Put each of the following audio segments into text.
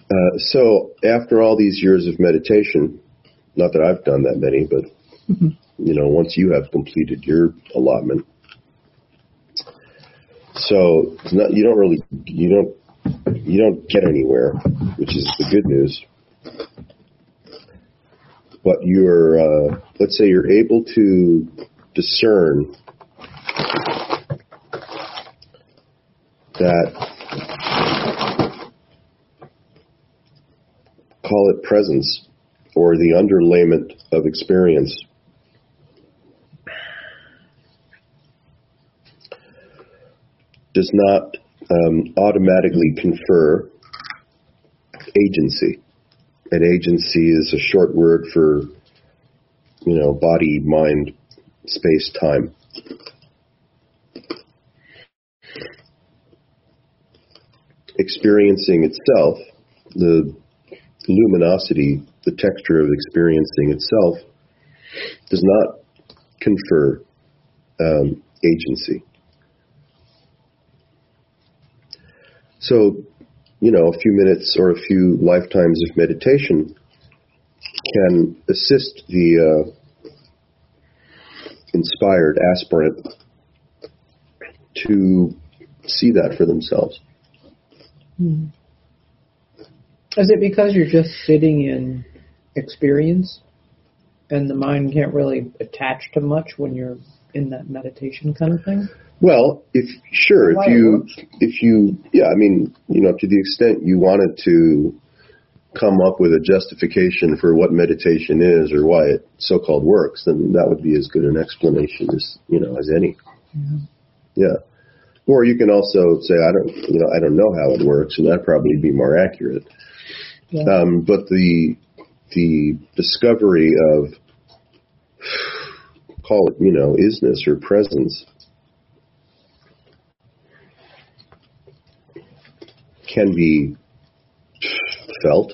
So after all these years of meditation, not that I've done that many, but once you have completed your allotment, so it's not, you don't get anywhere, which is the good news. But you're, let's say you're able to discern that, call it presence, or the underlayment of experience, does not automatically confer agency. And agency is a short word for, body, mind, space, time. Experiencing itself, the luminosity, the texture of experiencing itself, does not confer agency. So, a few minutes or a few lifetimes of meditation can assist the inspired aspirant to see that for themselves. Is it because you're just sitting in experience and the mind can't really attach to much when you're in that meditation kind of thing? Well, to the extent you wanted to come up with a justification for what meditation is or why it so-called works, then that would be as good an explanation as any. Mm-hmm. Yeah. Or you can also say, I don't know how it works, and that'd probably be more accurate. Yeah. But the discovery of, call it, isness or presence, can be felt,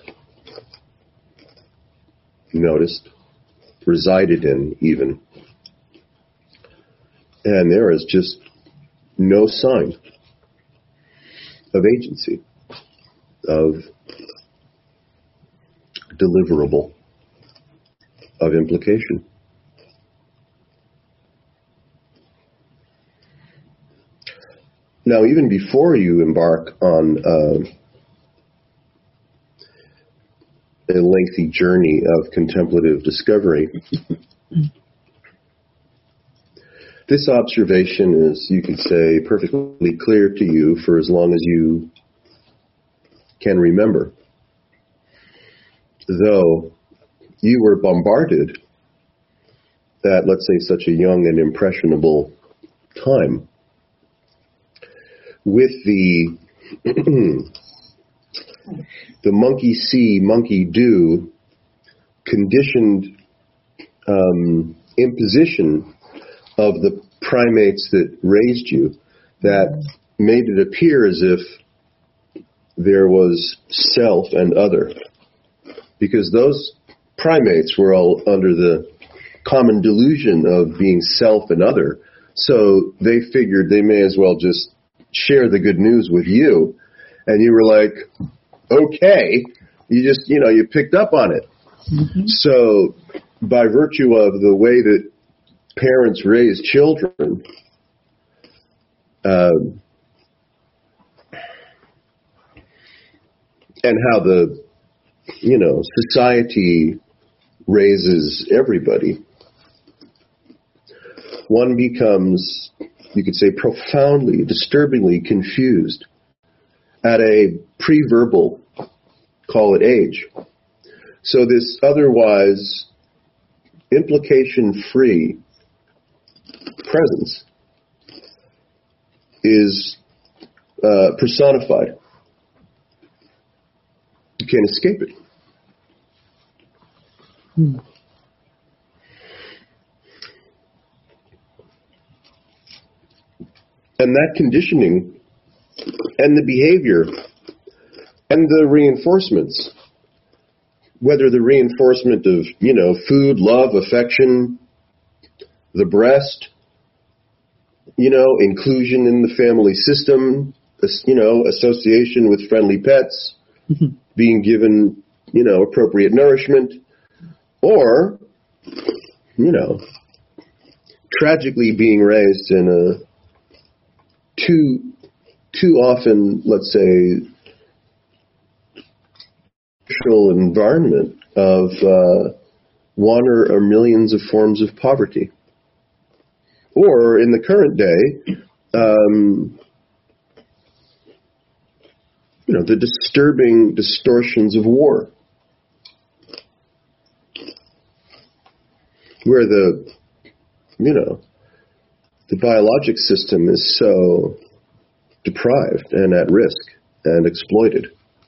noticed, resided in even. And there is just no sign of agency, of deliverable, of implication. Now, even before you embark on a lengthy journey of contemplative discovery, this observation is, you could say, perfectly clear to you for as long as you can remember. Though you were bombarded at, let's say, such a young and impressionable time with the monkey see, monkey do conditioned imposition of the primates that raised you, that made it appear as if there was self and other. Because those primates were all under the common delusion of being self and other, so they figured they may as well just share the good news with you, and you were like, okay, you just, you picked up on it. Mm-hmm. So by virtue of the way that parents raise children, and how the, society raises everybody, one becomes, you could say, profoundly, disturbingly confused at a pre-verbal, call it age. So this otherwise implication-free presence is personified. You can't escape it. And that conditioning and the behavior and the reinforcements, whether the reinforcement of, food, love, affection, the breast, inclusion in the family system, association with friendly pets, being given, appropriate nourishment, or, tragically being raised in a too often, let's say, social environment of one or millions of forms of poverty. Or in the current day, the disturbing distortions of war, where the biologic system is so deprived and at risk and exploited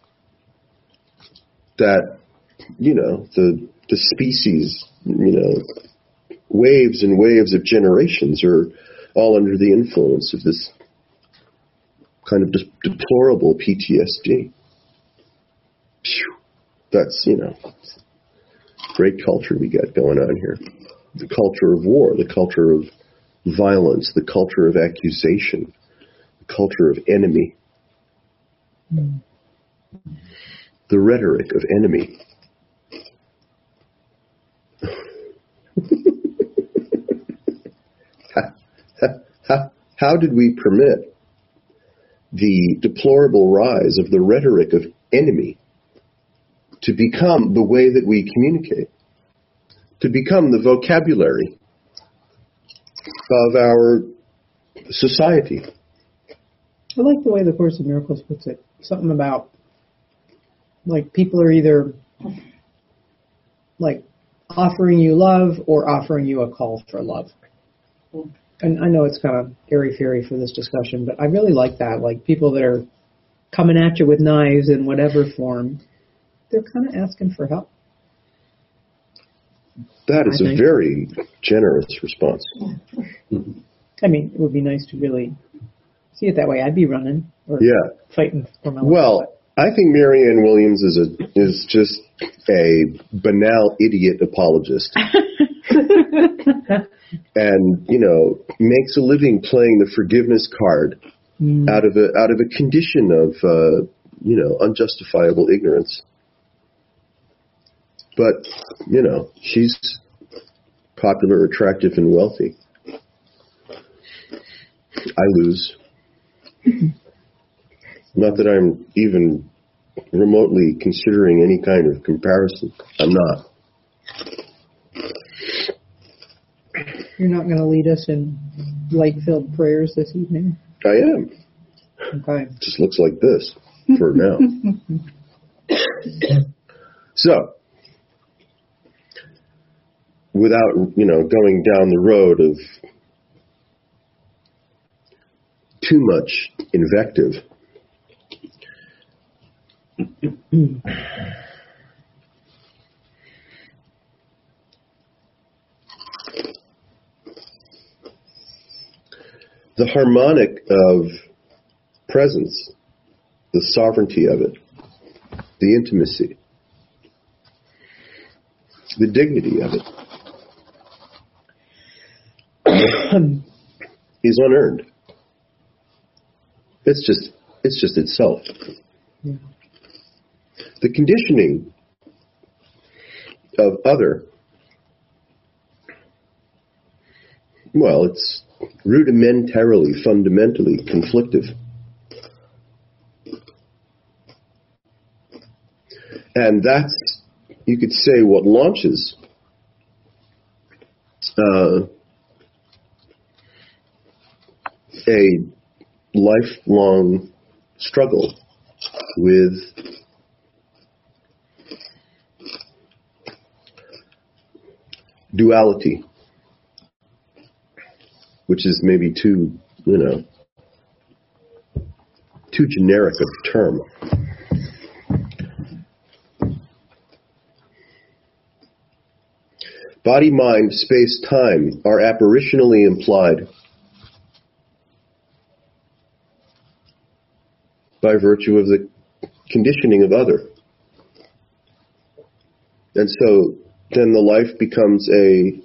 that, the species, waves and waves of generations are all under the influence of this kind of deplorable PTSD. Phew. That's, great culture we get going on here. The culture of war, the culture of violence, the culture of accusation, the culture of enemy. The rhetoric of enemy. How did we permit the deplorable rise of the rhetoric of enemy to become the way that we communicate, to become the vocabulary of our society? I like the way the Course in Miracles puts it. Something about, people are either, offering you love or offering you a call for love. And I know it's kind of airy-fairy for this discussion, but I really like that. People that are coming at you with knives in whatever form, they're kind of asking for help. That is a very generous response. I mean, it would be nice to really see it that way. I'd be running or fighting for my life. Well, I think Marianne Williams is just a banal idiot apologist. And, makes a living playing the forgiveness card out of a condition of, unjustifiable ignorance. But, she's popular, attractive, and wealthy. I lose. Not that I'm even remotely considering any kind of comparison. I'm not. You're not going to lead us in light-filled prayers this evening? I am. Okay. Just looks like this for now. So, without, going down the road of too much invective, the harmonic of presence, the sovereignty of it, the intimacy, the dignity of it is unearned. It's just itself. Yeah. The conditioning of other, well, it's rudimentarily, fundamentally conflictive. And that's, you could say, what launches a lifelong struggle with duality, which is maybe too generic a term. Body, mind, space, time are apparitionally implied by virtue of the conditioning of other. And so then the life becomes a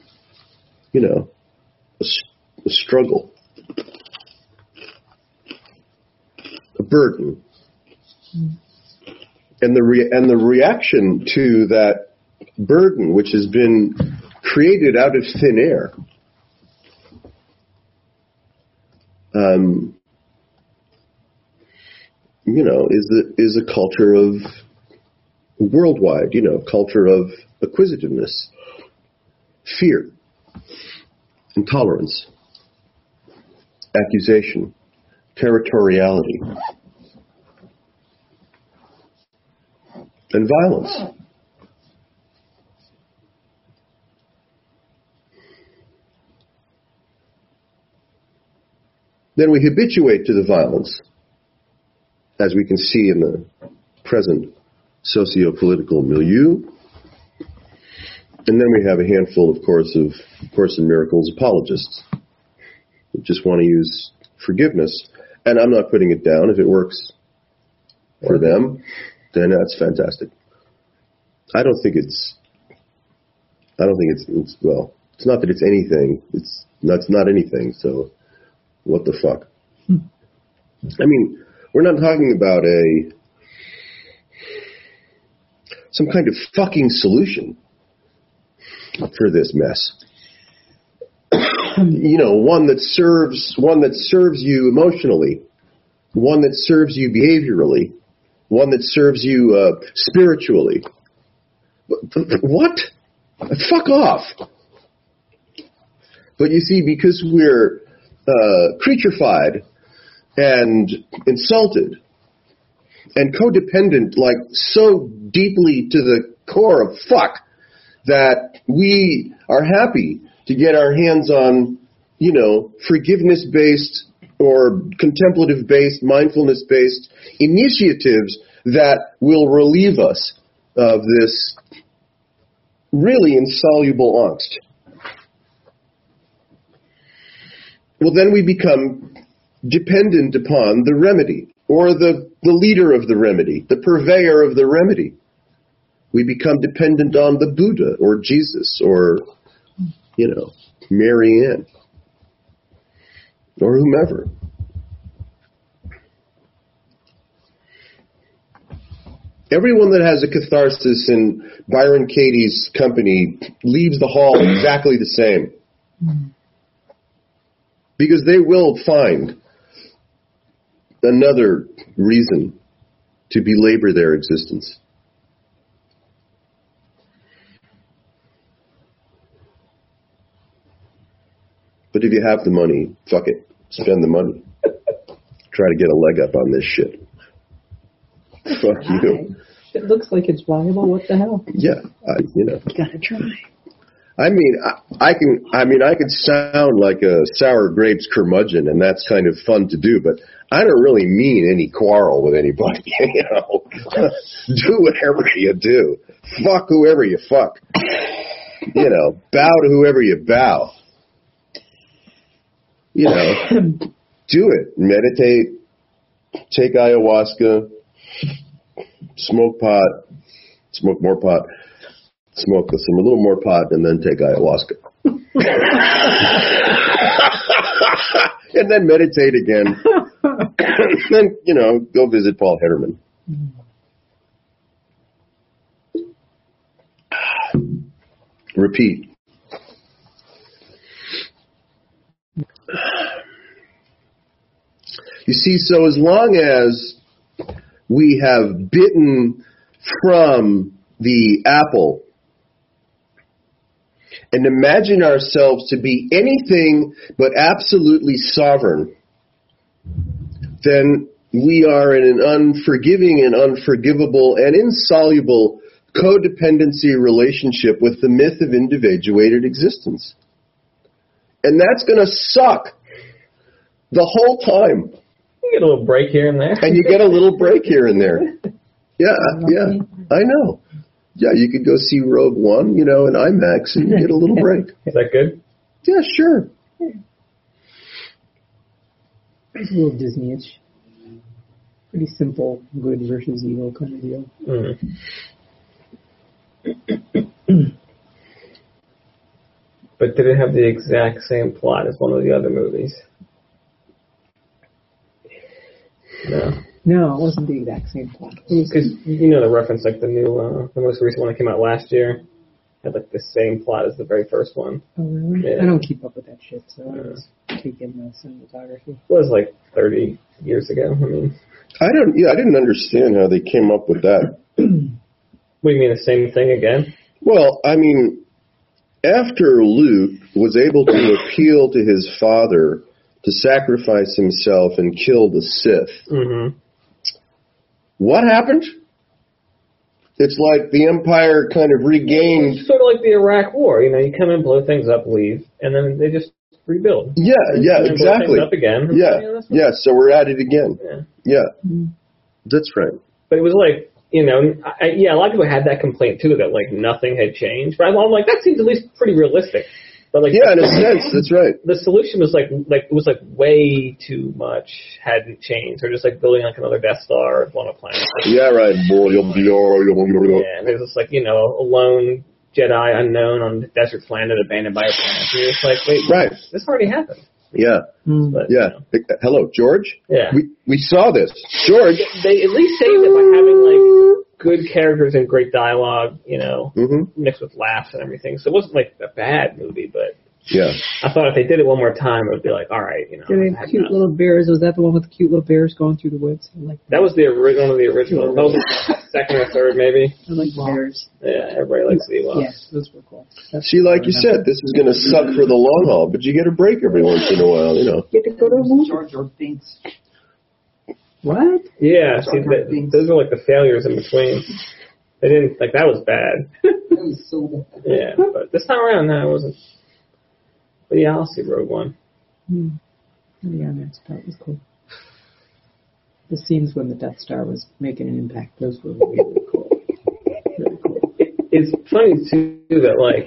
struggle, a burden, And the reaction to that burden, which has been created out of thin air, is a culture of worldwide, culture of acquisitiveness, fear, intolerance, accusation, territoriality, and violence. Then we habituate to the violence, as we can see in the present socio-political milieu. And then we have a handful, of course, of Course in Miracles apologists who just want to use forgiveness. And I'm not putting it down. If it works for them, then that's fantastic. I don't think it's well, it's not that it's anything. That's not anything, so what the fuck? I mean, we're not talking about some kind of fucking solution for this mess. One that serves you emotionally, one that serves you behaviorally, one that serves you spiritually. What? Fuck off. But you see, because we're creaturified and insulted and codependent, like so deeply to the core of fuck, that we are happy to get our hands on, forgiveness-based or contemplative-based, mindfulness-based initiatives that will relieve us of this really insoluble angst. Well, then we become dependent upon the remedy, or the leader of the remedy, the purveyor of the remedy. We become dependent on the Buddha, or Jesus, or, Mary Ann, or whomever. Everyone that has a catharsis in Byron Katie's company leaves the hall exactly the same. Because they will find another reason to belabor their existence. But if you have the money, fuck it. Spend the money. Try to get a leg up on this shit. Fuck you. It looks like it's viable. What the hell? Yeah, Gotta try. I can sound like a sour grapes curmudgeon, and that's kind of fun to do, but I don't really mean any quarrel with anybody, Do whatever you do. Fuck whoever you fuck. Bow to whoever you bow. Do it. Meditate. Take ayahuasca. Smoke pot. Smoke more pot. Smoke a little more pot, and then take ayahuasca. And then meditate again. And then, go visit Paul Hederman. Repeat. You see, so as long as we have bitten from the apple and imagine ourselves to be anything but absolutely sovereign, then we are in an unforgiving and unforgivable and insoluble codependency relationship with the myth of individuated existence. And that's going to suck the whole time. You get a little break here and there. And you get a little break here and there. Yeah, I know. Yeah, you could go see Rogue One, in IMAX, and you get a little break. Is that good? Yeah, sure. It's a little Disney-ish. Pretty simple, good versus evil kind of deal. But did it have the exact same plot as one of the other movies? No. No, it wasn't the exact same plot. Because you know the reference, like the new, the most recent one that came out last year, had like the same plot as the very first one. Oh, really? Yeah. I don't keep up with that shit, so I just take in the cinematography. It was like 30 years ago. I mean, I didn't understand how they came up with that. what do you mean, the same thing again? Well, I mean, after Luke was able to appeal to his father to sacrifice himself and kill the Sith, Mm-hmm. what happened? It's like the Empire kind of regained. It's sort of like the Iraq War. You know, you come in, blow things up, leave, and then they just rebuild. Yeah, And then exactly. blow things up again. Yeah, so we're at it again. Yeah. Yeah, that's right. But it was like, you know, a lot of people had that complaint too, that like nothing had changed. But I'm like, that seems at least pretty realistic. But like, Yeah, in a sense, that's right. the solution was like it was like way too much hadn't changed. They're just like building like another Death Star on a planet. Yeah, right. Yeah, and there's just like, you know, a lone Jedi unknown on a desert planet abandoned by a planet. And you're just like, wait, Right. this already happened. Yeah, But, yeah. You know, Hello, George? yeah. We saw this. George? They at least saved it by having like good characters and great dialogue, you know, mixed with laughs and everything. So it wasn't like a bad movie, but Yeah. I thought if they did it one more time, it would be like, all right, you know. Did they have cute little bears? Was that the one with the cute little bears going through the woods? I like That was the original, one of the originals. That was the second or third, maybe. I like bears. Yeah, everybody likes the Ewoks. Yes, those were cool. See, like you said, this is going to suck for the long haul, but you get a break every once in a while, you know. Get to go to a movie. Jar Jar Binks. What? Yeah, see, those are like the failures in between. They didn't, like, that was bad. That was so bad. Yeah, but this time around, no, it wasn't. But yeah, I'll see Rogue One. Yeah, that part was cool. The scenes when the Death Star was making an impact, those were really cool. Really cool. It's funny, too, that, like,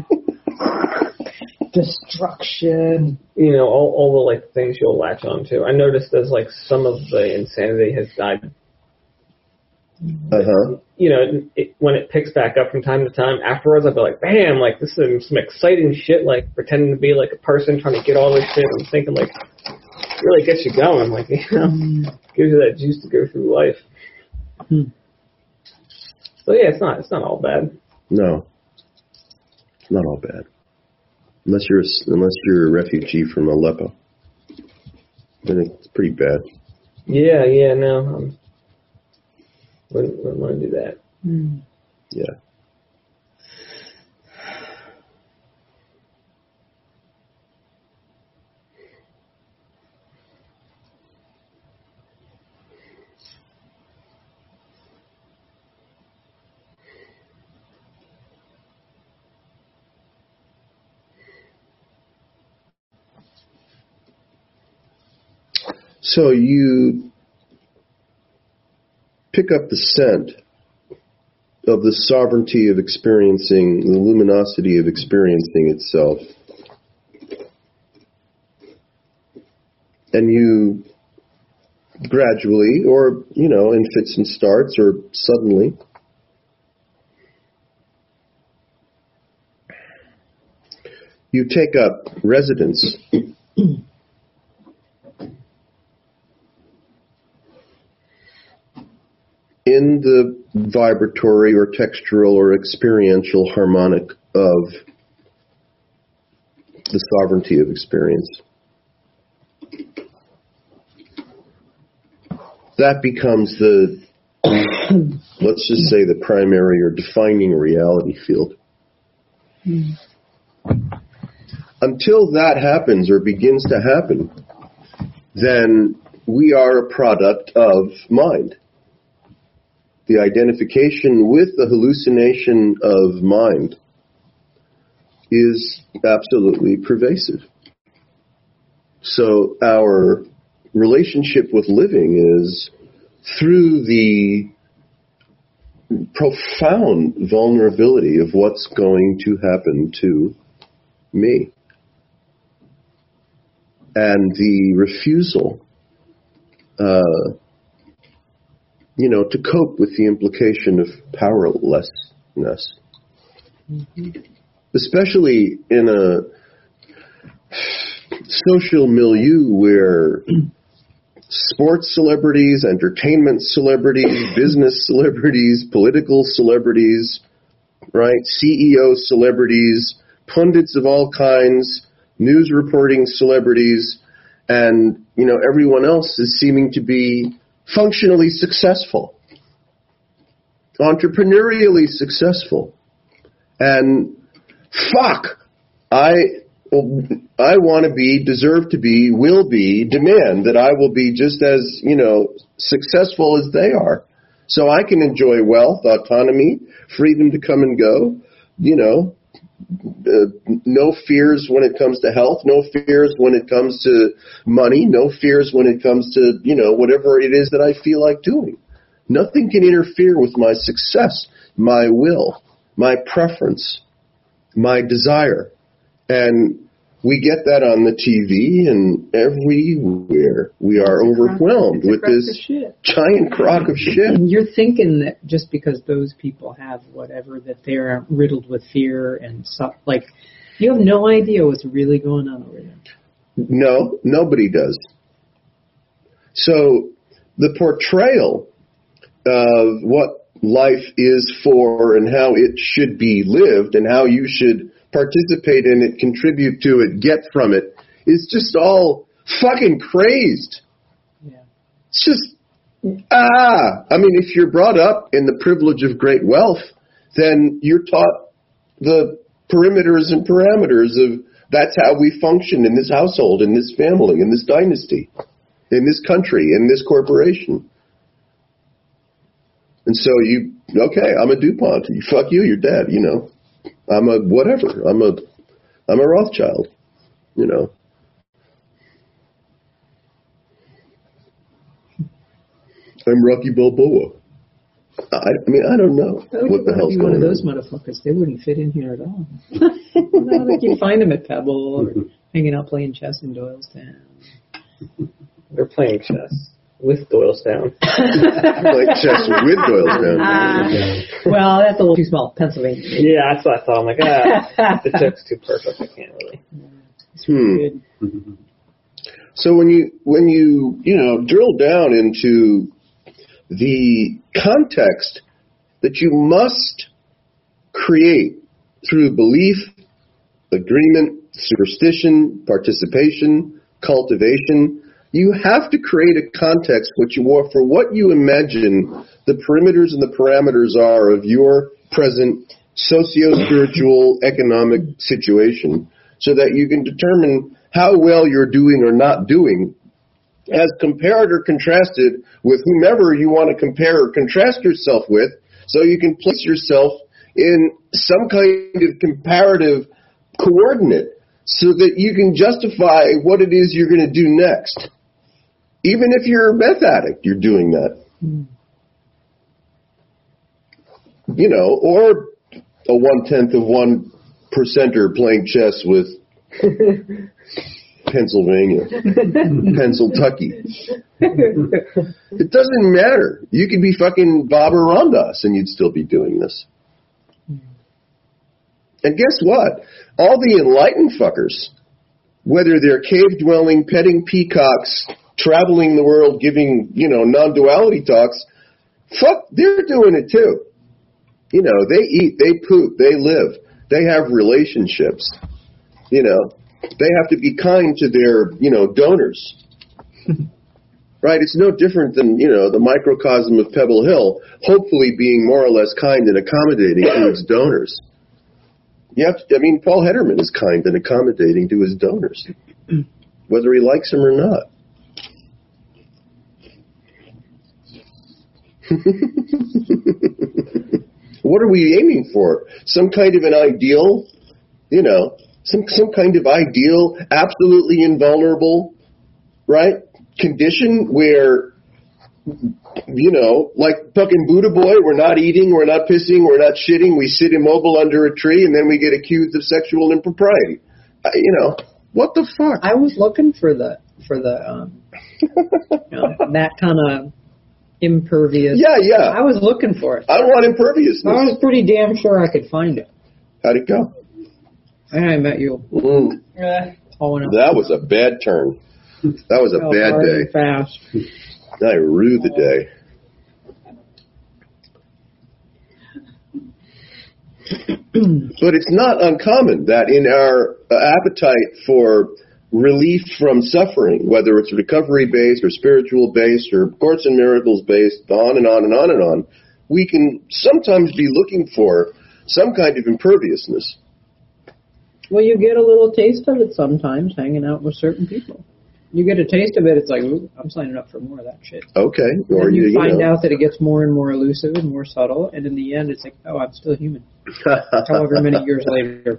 Destruction. you know, all the, like, things you'll latch on to. I noticed as, like, some of the insanity has died. Uh-huh. You know, when it picks back up from time to time, afterwards I'll be like, bam, like, this is some exciting shit, like, pretending to be, like, a person trying to get all this shit. I'm thinking, like, it really gets you going, like, you know, gives you that juice to go through life. So, yeah, it's not all bad. No. Not all bad. Unless you're a refugee from Aleppo. Then it's pretty bad. Yeah, no, wouldn't want to do that. Yeah. So you pick up the scent of the sovereignty of experiencing, the luminosity of experiencing itself. And you gradually, or, you know, in fits and starts, or suddenly, you take up residence in the vibratory or textural or experiential harmonic of the sovereignty of experience. That becomes the, let's just say, the primary or defining reality field. Until that happens or begins to happen, then we are a product of mind. The identification with the hallucination of mind is absolutely pervasive. So our relationship with living is through the profound vulnerability of what's going to happen to me. And the refusal to cope with the implication of powerlessness. Especially in a social milieu where sports celebrities, entertainment celebrities, business celebrities, political celebrities, right? CEO celebrities, pundits of all kinds, news reporting celebrities, and, everyone else is seeming to be functionally successful, entrepreneurially successful. And fuck, I want to be, deserve to be, will be, demand that I will be just as, successful as they are. So I can enjoy wealth, autonomy, freedom to come and go, no fears when it comes to health, no fears when it comes to money, no fears when it comes to, whatever it is that I feel like doing. Nothing can interfere with my success, my will, my preference, my desire. And we get that on the TV and everywhere. We are overwhelmed with this giant crock of shit. And you're thinking that just because those people have whatever, that they're riddled with fear and stuff. Like, you have no idea what's really going on over there. No, nobody does. So the portrayal of what life is for and how it should be lived and how you should participate in it, contribute to it, get from it, is just all fucking crazed. Yeah. It's just, I mean, if you're brought up in the privilege of great wealth, then you're taught the perimeters and parameters of that's how we function in this household, in this family, in this dynasty, in this country, in this corporation. And so I'm a DuPont. Fuck you, you're dead, I'm a whatever. I'm a Rothschild, I'm Rocky Balboa. I mean, I don't know what the hell's going on. One of those motherfuckers, they wouldn't fit in here at all. I don't think you find them at Pebble or hanging out playing chess in Doylestown. They're playing chess with Doylestown. Playing chess with Doylestown. Well, that's a little too small. Pennsylvania. Yeah, that's what I thought. I'm like, the joke's too perfect. I can't really. It's really good. So when you drill down into the context that you must create through belief, agreement, superstition, participation, cultivation, you have to create a context for what you imagine the perimeters and the parameters are of your present socio-spiritual economic situation, so that you can determine how well you're doing or not doing, as compared or contrasted with whomever you want to compare or contrast yourself with, so you can place yourself in some kind of comparative coordinate so that you can justify what it is you're going to do next. Even if you're a meth addict, you're doing that. Or a 0.1% playing chess with Pennsylvania, Pennsyltucky. It doesn't matter. You could be fucking Baba Ramdas and you'd still be doing this. And guess what? All the enlightened fuckers, whether they're cave-dwelling, petting peacocks, traveling the world, giving, non-duality talks, they're doing it too. They eat, they poop, they live, they have relationships, they have to be kind to their, donors. Right? It's no different than, the microcosm of Pebble Hill, hopefully being more or less kind and accommodating to its donors. Paul Hederman is kind and accommodating to his donors, whether he likes them or not. What are we aiming for? Some kind of an ideal, some kind of ideal, absolutely invulnerable, right, condition where, like fucking Buddha boy, we're not eating, we're not pissing, we're not shitting, we sit immobile under a tree, and then we get accused of sexual impropriety. What the fuck? I was looking for the that kind of impervious. Yeah. I was looking for it. I want imperviousness. I was pretty damn sure I could find it. How'd it go? And I met you. That was a bad turn. That was a bad hard day. and fast. I rue the day. But it's not uncommon that in our appetite for relief from suffering, whether it's recovery-based or spiritual-based or Course in Miracles-based, on and on and on and on, we can sometimes be looking for some kind of imperviousness. Well, you get a little taste of it sometimes hanging out with certain people. You get a taste of it, it's like, ooh, I'm signing up for more of that shit. Okay. Or you find know. out that it gets more and more elusive and more subtle, and in the end, it's like, oh, I'm still human. However many years later.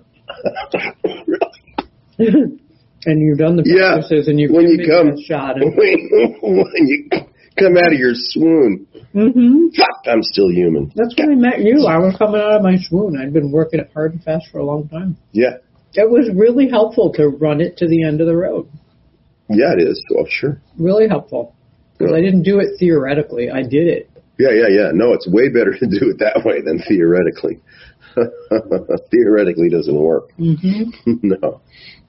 And you've done the practices, and you've when given you come, it a shot. And, when you come out of your swoon, fuck, I'm still human. That's when I met you. I was coming out of my swoon. I'd been working it hard and fast for a long time. Yeah. It was really helpful to run it to the end of the road. Yeah, it is. Oh, sure. Really helpful. Because I didn't do it theoretically. I did it. Yeah. No, it's way better to do it that way than theoretically. Theoretically doesn't work. No.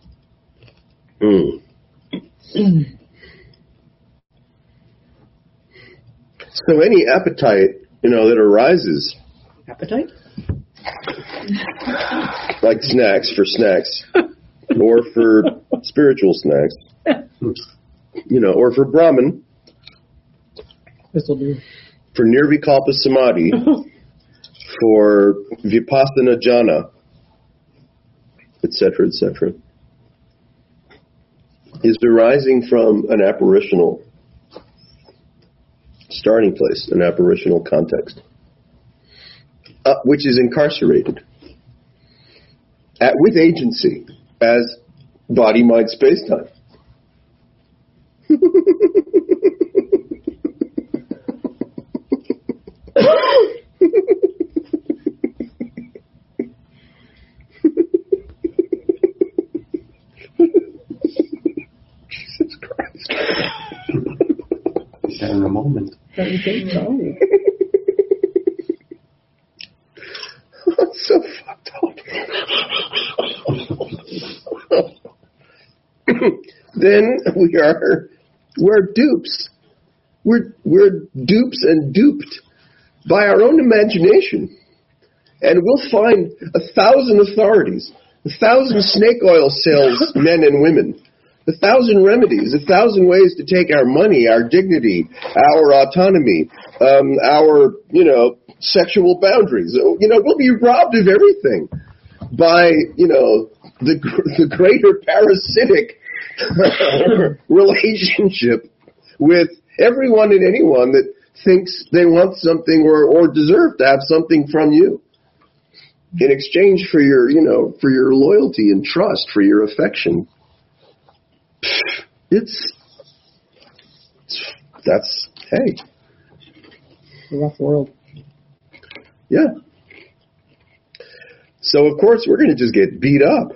So any appetite, that arises. Appetite? Like snacks, or for spiritual snacks, or for Brahman, This'll do. for Nirvikalpa Samadhi, for Vipassana Jhana, etc., is arising from an apparitional starting place, an apparitional context, which is incarcerated with agency as body, mind, space-time. Jesus Christ. He's having a moment. Don't you think so? That's so fucked up. Then we're dupes. We're dupes and duped by our own imagination. And we'll find 1,000 authorities, 1,000 snake oil salesmen and women, 1,000 remedies, 1,000 ways to take our money, our dignity, our autonomy, our, sexual boundaries. We'll be robbed of everything by, the greater parasitic relationship with everyone and anyone that thinks they want something or deserve to have something from you in exchange for your, for your loyalty and trust, for your affection. Hey. It's a rough world. Yeah. So, of course, we're going to just get beat up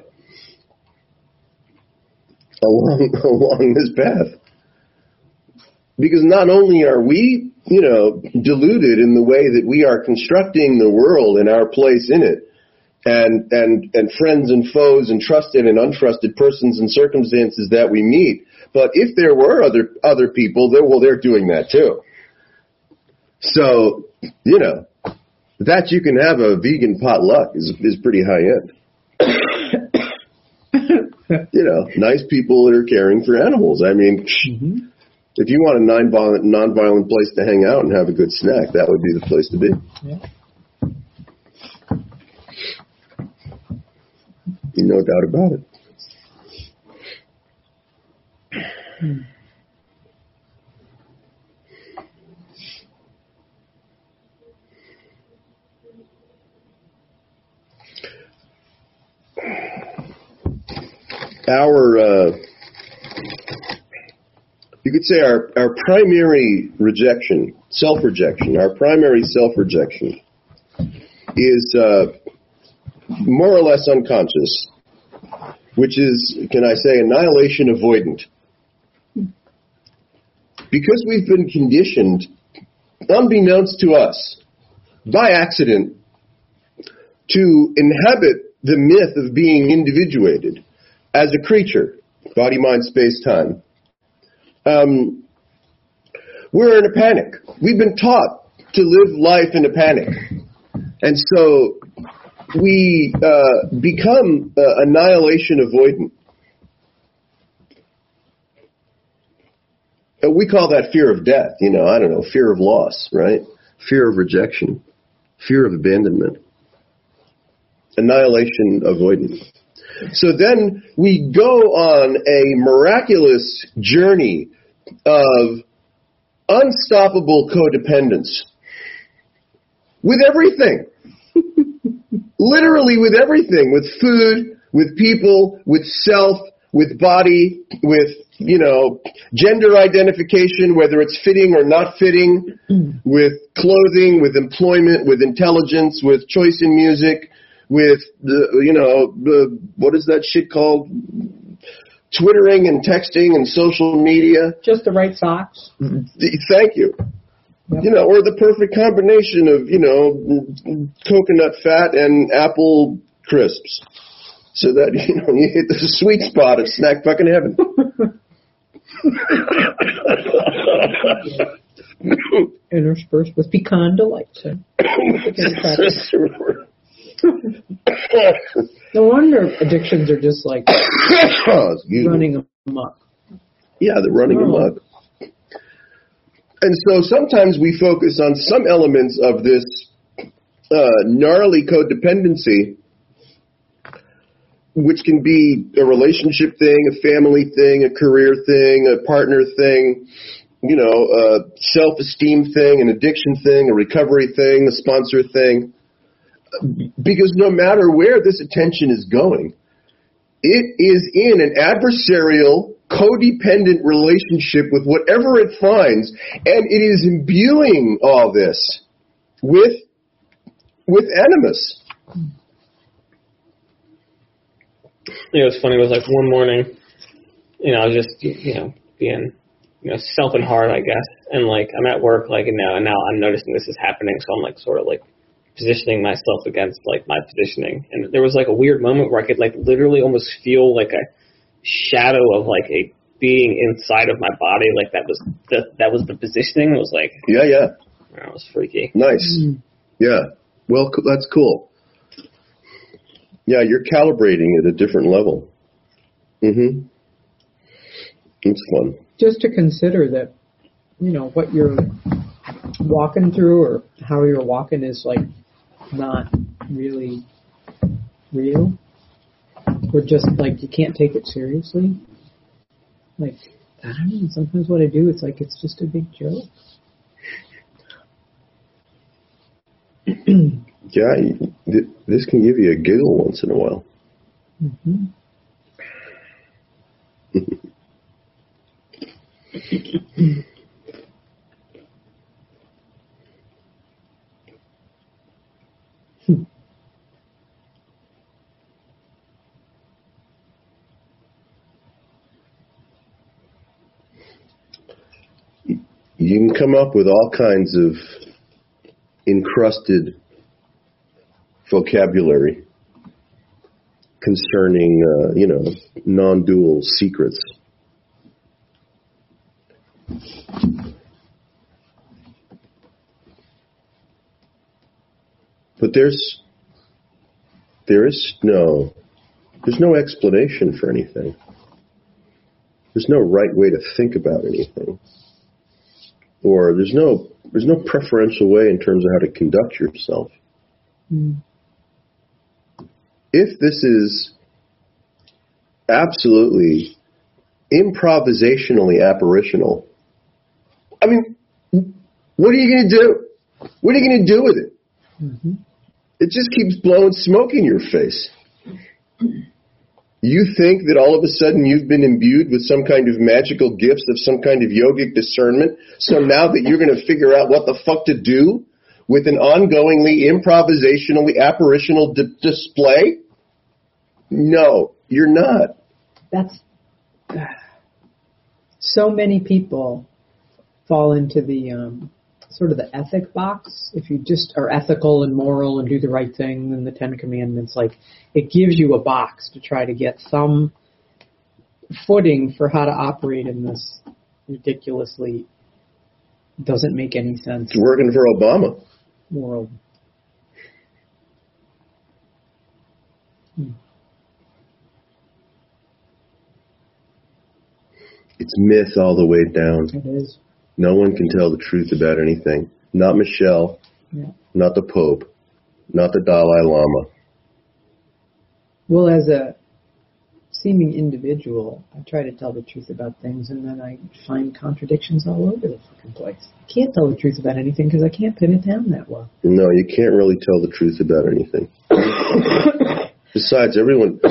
along this path. Because not only are we, deluded in the way that we are constructing the world and our place in it, and friends and foes and trusted and untrusted persons and circumstances that we meet, but if there were other people, they're doing that too. So, that you can have a vegan potluck is pretty high end. Nice people that are caring for animals. I mean, if you want a non-violent place to hang out and have a good snack, that would be the place to be. Yeah. No doubt about it. You could say our primary rejection, self-rejection, our primary self-rejection is more or less unconscious, which is, can I say, annihilation avoidant. Because we've been conditioned, unbeknownst to us, by accident, to inhabit the myth of being individuated as a creature, body, mind, space, time, we're in a panic. We've been taught to live life in a panic. And so we become annihilation avoidant. We call that fear of death, I don't know, fear of loss, right? Fear of rejection, fear of abandonment, annihilation avoidant. So then we go on a miraculous journey of unstoppable codependence with everything. Literally with everything, with food, with people, with self, with body, with, gender identification, whether it's fitting or not fitting, with clothing, with employment, with intelligence, with choice in music, with what is that shit called? Twittering and texting and social media. Just the right socks. Thank you. Yep. Or the perfect combination of, coconut fat and apple crisps. So that, you hit the sweet spot of snack fucking heaven. Interspersed with pecan delights. No wonder addictions are just like running amok. Yeah, they're running amok. And so sometimes we focus on some elements of this gnarly codependency, which can be a relationship thing, a family thing, a career thing, a partner thing, a self-esteem thing, an addiction thing, a recovery thing, a sponsor thing. Because no matter where this attention is going, it is in an adversarial, codependent relationship with whatever it finds, and it is imbuing all this with animus. It was funny. It was like one morning, I was just, being, self and hard, I guess. And like, I'm at work, like, and now I'm noticing this is happening. So I'm like, sort of like positioning myself against like my positioning. And there was like a weird moment where I could like literally almost feel like a shadow of like a being inside of my body. Like that was the positioning. It was like, yeah. That was freaky. Nice. Yeah. Well, that's cool. Yeah, you're calibrating at a different level. Mm-hmm. It's fun. Just to consider that, what you're walking through or how you're walking is like not really real. Or just like you can't take it seriously. Like, I don't know, sometimes what I do, it's like it's just a big joke. Yeah, this can give you a giggle once in a while. Mm-hmm. You can come up with all kinds of encrusted vocabulary concerning, non-dual secrets. But there's no explanation for anything. There's no right way to think about anything. Or there's no preferential way in terms of how to conduct yourself. Mm. If this is absolutely improvisationally apparitional, I mean, what are you going to do? What are you going to do with it? Mm-hmm. It just keeps blowing smoke in your face. You think that all of a sudden you've been imbued with some kind of magical gifts of some kind of yogic discernment, so now that you're going to figure out what the fuck to do with an ongoingly improvisationally apparitional display? No, you're not. That's so many people fall into the sort of the ethic box. If you just are ethical and moral and do the right thing, then the Ten Commandments, like, it gives you a box to try to get some footing for how to operate in this ridiculously doesn't make any sense It's working for Obama. world. It's myth all the way down. It is. No one can tell the truth about anything. Not Michelle, Yeah. not the Pope, not the Dalai Lama. Well, as a seeming individual, I try to tell the truth about things, and then I find contradictions all over the fucking place. I can't tell the truth about anything because I can't pin it down that well. No, you can't really tell the truth about anything. Besides,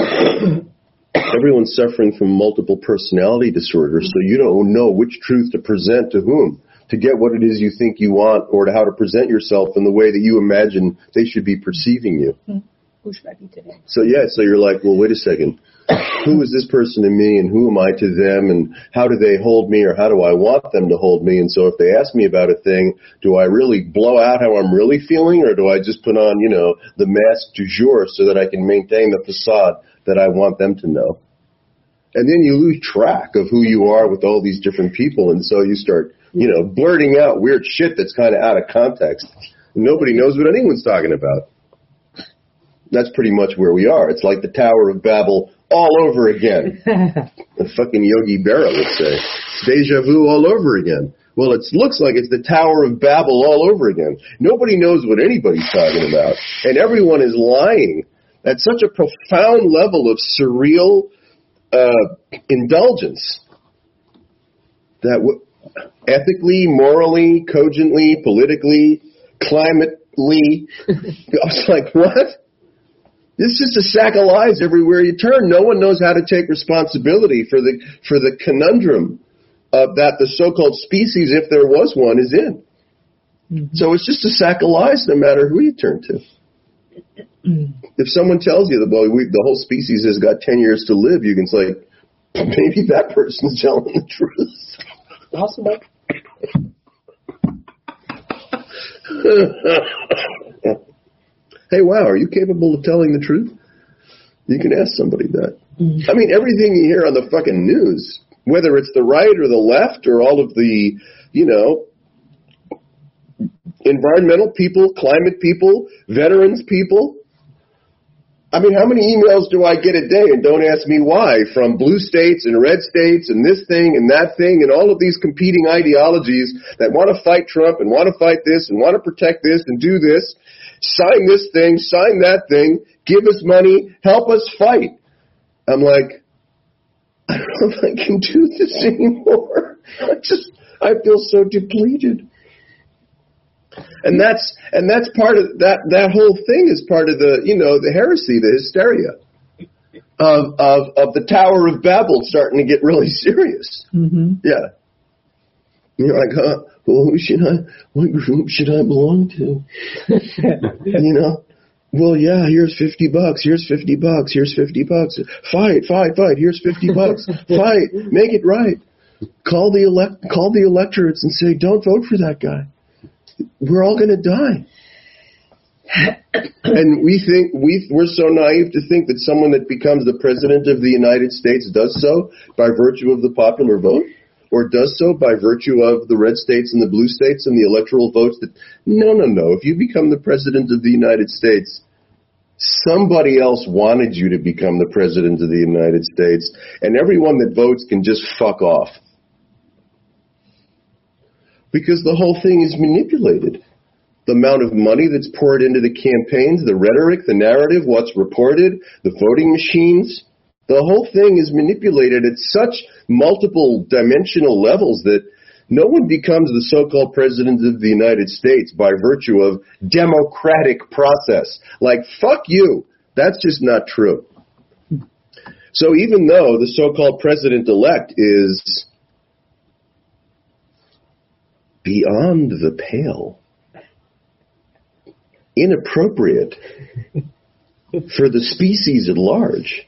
everyone's suffering from multiple personality disorder, so you don't know which truth to present to whom, to get what it is you think you want, or to how to present yourself in the way that you imagine they should be perceiving you. Who should I be today? So you're like, well, wait a second. Who is this person to me, and who am I to them, and how do they hold me, or how do I want them to hold me? And so if they ask me about a thing, do I really blow out how I'm really feeling, or do I just put on, the mask du jour so that I can maintain the facade that I want them to know? And then you lose track of who you are with all these different people, and so you start, blurting out weird shit that's kind of out of context. Nobody knows what anyone's talking about. That's pretty much where we are. It's like the Tower of Babel all over again. The fucking Yogi Berra would say. It's deja vu all over again. Well, it looks like it's the Tower of Babel all over again. Nobody knows what anybody's talking about. And everyone is lying at such a profound level of surreal indulgence that ethically, morally, cogently, politically, climately, I was like, what? This is just a sack of lies everywhere you turn. No one knows how to take responsibility for the conundrum that the so-called species, if there was one, is in. Mm-hmm. So it's just a sack of lies no matter who you turn to. If someone tells you that the whole species has got 10 years to live, you can say, maybe that person's telling the truth. Possible. Hey, wow, are you capable of telling the truth? You can ask somebody that. I mean, everything you hear on the fucking news, whether it's the right or the left or all of the, environmental people, climate people, veterans people. I mean, how many emails do I get a day, and don't ask me why, from blue states and red states and this thing and that thing and all of these competing ideologies that want to fight Trump and want to fight this and want to protect this and do this. Sign this thing, sign that thing, give us money, help us fight. I'm like, I don't know if I can do this anymore. I feel so depleted. And that's part of that whole thing is part of the, the heresy, the hysteria of the Tower of Babel starting to get really serious. Mm-hmm. Yeah. You're like, well, what group should I belong to? Well, yeah, here's $50, here's $50, here's $50. Fight, here's $50. Fight, make it right. Call the electorates and say, don't vote for that guy. We're all going to die. And we think we're so naive to think that someone that becomes the president of the United States does so by virtue of the popular vote, or does so by virtue of the red states and the blue states and the electoral votes. No. If you become the president of the United States, somebody else wanted you to become the president of the United States, and everyone that votes can just fuck off. Because the whole thing is manipulated. The amount of money that's poured into the campaigns, the rhetoric, the narrative, what's reported, the voting machines, the whole thing is manipulated at such multiple dimensional levels that no one becomes the so-called president of the United States by virtue of democratic process. Like, fuck you. That's just not true. So even though the so-called president-elect is beyond the pale, inappropriate for the species at large,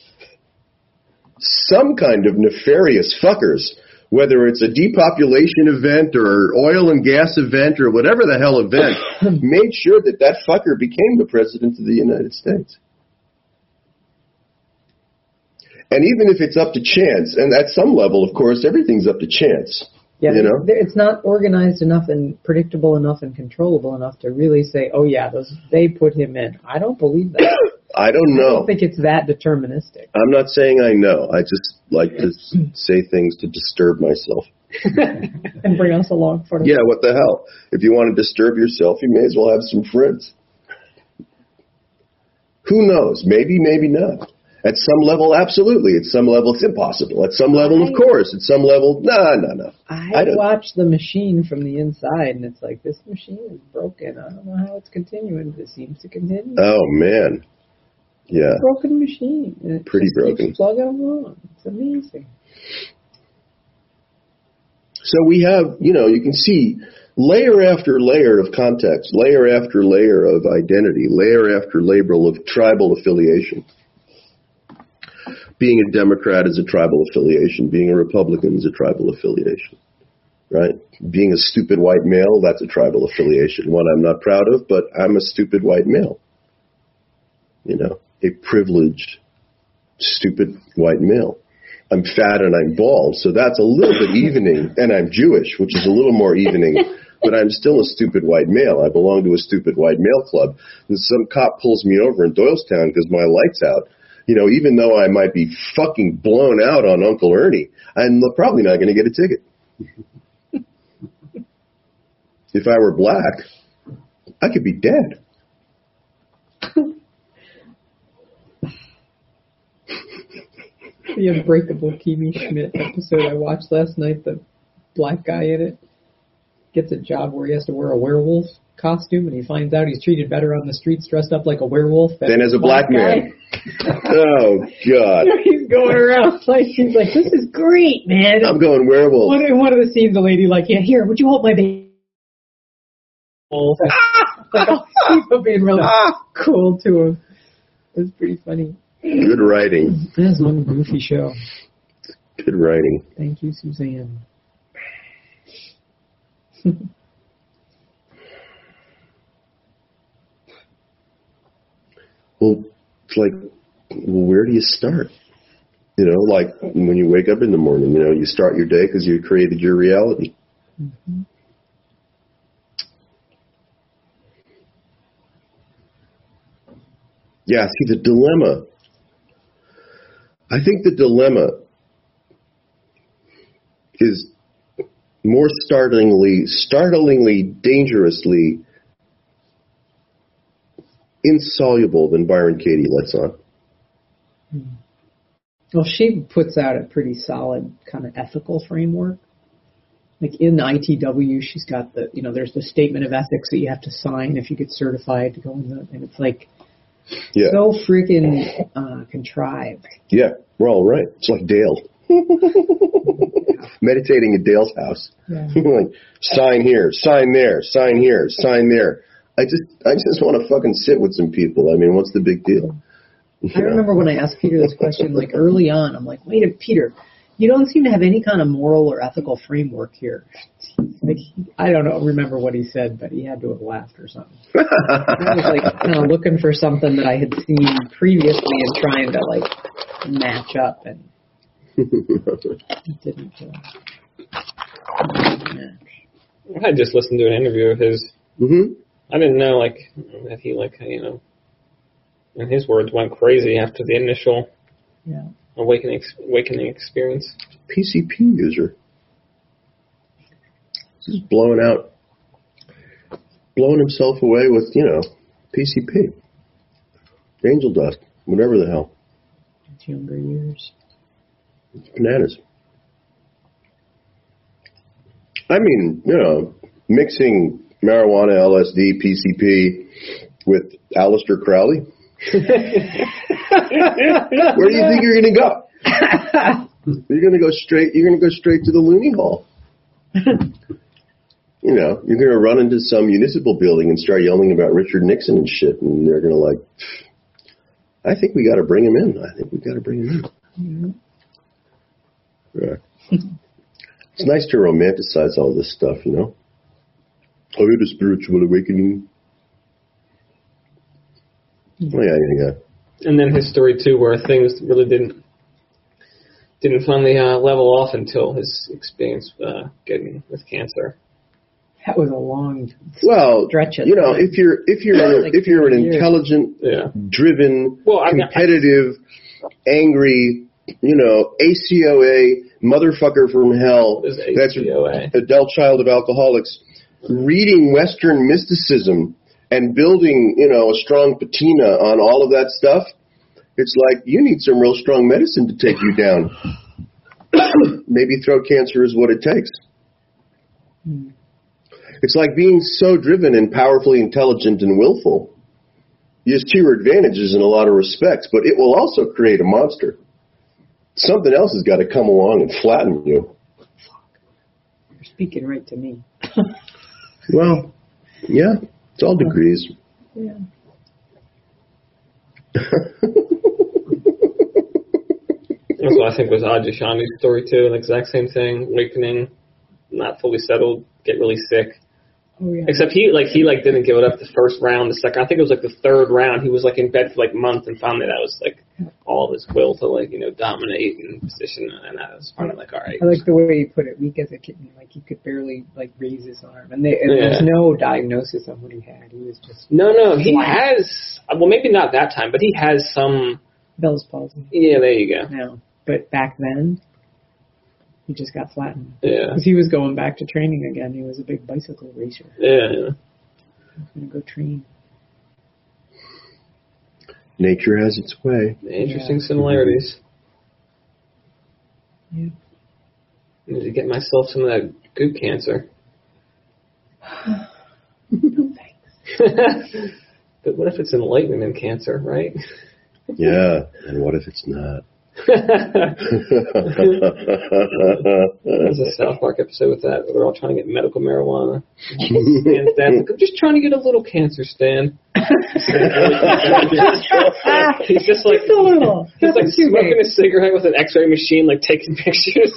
some kind of nefarious fuckers, whether it's a depopulation event or oil and gas event or whatever the hell event, made sure that fucker became the president of the United States. And even if it's up to chance, and at some level, of course, everything's up to chance. Yeah, You know? it's not organized enough and predictable enough and controllable enough to really say, oh yeah, they put him in. I don't believe that. I don't I know. don't think it's that deterministic. I'm not saying I know. I just like to say things to disturb myself. And bring us along for it. Yeah, what the hell? If you want to disturb yourself, you may as well have some friends. Who knows? Maybe, maybe not. At some level, absolutely. At some level, it's impossible. At some level, of course. At some level, no. I watched The Machine from the inside, and it's like, this machine is broken. I don't know how it's continuing, but it seems to continue. Oh, man. Yeah. Broken machine. And it Pretty just broken. keeps plugging along. It's amazing. So we have, you can see layer after layer of context, layer after layer of identity, layer after layer of tribal affiliation. Being a Democrat is a tribal affiliation. Being a Republican is a tribal affiliation, right? Being a stupid white male, that's a tribal affiliation. One I'm not proud of, but I'm a stupid white male. A privileged, stupid white male. I'm fat and I'm bald, so that's a little bit evening. And I'm Jewish, which is a little more evening. But I'm still a stupid white male. I belong to a stupid white male club. And some cop pulls me over in Doylestown because my light's out. Even though I might be fucking blown out on Uncle Ernie, I'm probably not going to get a ticket. If I were black, I could be dead. The Unbreakable Kimmy Schmidt episode I watched last night, the black guy in it gets a job where he has to wear a werewolf costume, and he finds out he's treated better on the streets dressed up like a werewolf than as a black man. Oh, God. He's going around like, he's like, this is great, man. I'm going werewolf. In one of the scenes, the lady like, yeah, here, would you hold my baby? Like, people being really cool to him. It was pretty funny. Good writing. That's one goofy show. Good writing. Thank you, Suzanne. Well, it's like, where do you start? Like when you wake up in the morning, you start your day because you created your reality. Mm-hmm. Yeah, see, the dilemma. I think the dilemma is more startlingly, dangerously insoluble than Byron Katie lets on. Well, she puts out a pretty solid kind of ethical framework. Like in the ITW, she's got there's the statement of ethics that you have to sign if you get certified to go in and it's like so freaking contrived. Yeah, we're all right. It's like Dale. Meditating at Dale's house. Yeah. Like, sign here, sign there, sign here, sign there. I just want to fucking sit with some people. I mean, what's the big deal? I remember when I asked Peter this question, like early on, I'm like, wait a Peter, you don't seem to have any kind of moral or ethical framework here. Like, I don't remember what he said, but he had to have laughed or something. I was like kind of looking for something that I had seen previously and trying to like match up, and it didn't match. I just listened to an interview of his. Mm-hmm. I didn't know that he in his words, went crazy after the initial awakening experience. PCP user. Just blowing himself away with, PCP. Angel dust, whatever the hell. It's younger years. It's bananas. I mean, mixing marijuana, LSD, PCP with Aleister Crowley. Where do you think you're going to go? You're going to go straight to the loony hole. You're going to run into some municipal building and start yelling about Richard Nixon and shit, and they're going to I think we got to bring him in. Mm-hmm. Yeah. It's nice to romanticize all this stuff, I had a spiritual awakening. Oh, yeah. And then his story, too, where things really didn't didn't finally level off until his experience getting with cancer. That was a long stretch. Of if you're an intelligent, driven, competitive, angry, ACOA motherfucker from hell, that's adult child of alcoholics, reading Western mysticism and building, a strong patina on all of that stuff, it's like you need some real strong medicine to take you down. Maybe throat cancer is what it takes. It's like being so driven and powerfully intelligent and willful. You have to your advantages in a lot of respects, but it will also create a monster. Something else has got to come along and flatten you. You're speaking right to me. Well, yeah, it's all degrees. Yeah. That's what I think was Ajay Shandi's story too. The exact same thing. Awakening, not fully settled, get really sick. Oh, yeah. Except he didn't give it up the first round. The second, I think it was like the third round. He was like in bed for like months, and finally that was like all of his will to dominate and position. And I was finally like, all right. I like the way you put it. Weak as a kitten, like he could barely like raise his arm, and there's no diagnosis of what he had. He was just no. He has maybe not that time, but he has some Bell's palsy. Yeah, there you go. No, but back then. He just got flattened. Yeah. Because he was going back to training again. He was a big bicycle racer. Yeah. He was going to go train. Nature has its way. Interesting similarities. Yeah. I need to get myself some of that good cancer. No thanks. But what if it's enlightenment cancer, right? Yeah, and what if it's not? There's a South Park episode with that where they're all trying to get medical marijuana. Stan's dad's like, I'm just trying to get a little cancer, Stan. He's just like he's like smoking a cigarette with an X-ray machine, like taking pictures.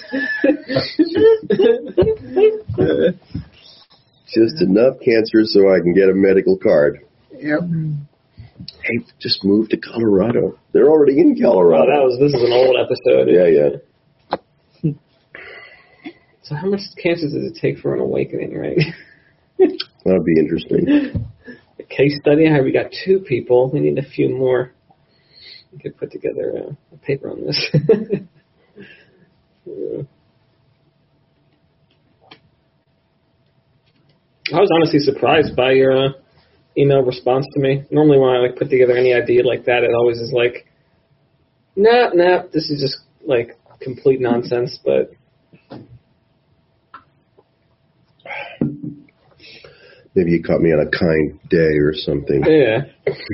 Just enough cancer so I can get a medical card. Yep. Hey, just move to Colorado. They're already in Colorado. This is an old episode. Yeah. So how much cancer does it take for an awakening, right? That'd be interesting. A case study. We got 2 people. We need a few more. We could put together a paper on this. I was honestly surprised by your email response to me. Normally when I put together any idea like that, it always is like, nah, this is just like complete nonsense, but maybe you caught me on a kind day or something. Yeah.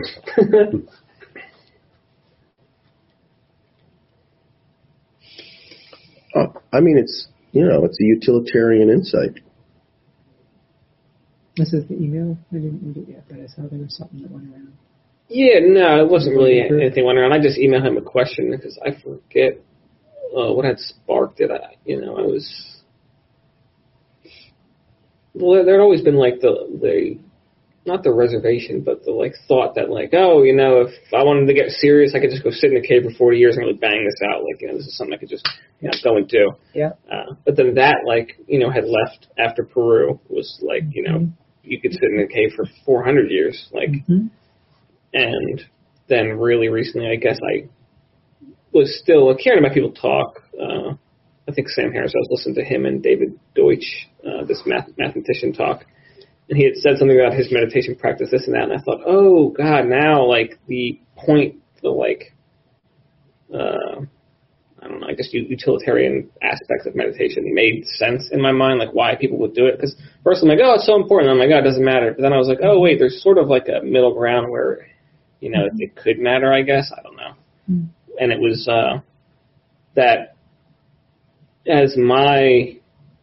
I mean, it's a utilitarian insight. This is the email. I didn't read it yet, but I saw there was something that went around. Yeah, no, it wasn't really anything went around. I just emailed him a question because I forget what had sparked it. I was... Well, there had always been like the not the reservation, but the like thought that like, if I wanted to get serious, I could just go sit in a cave for 40 years and really bang this out. Like, this is something I could just go and do. Yeah. But then that had left after Peru was like, you could sit in a cave for 400 years. Like, and then really recently, I guess I was still caring about people talk. I think Sam Harris, I was listening to him and David Deutsch, this mathematician talk, and he had said something about his meditation practice, this and that, and I thought, oh, God, now, like, the point, I don't know, I guess utilitarian aspects of meditation made sense in my mind, like why people would do it. Because first I'm like, it's so important. I'm like, it doesn't matter. But then I was like, wait, there's sort of like a middle ground where, it could matter, I guess. I don't know. And it was that as my,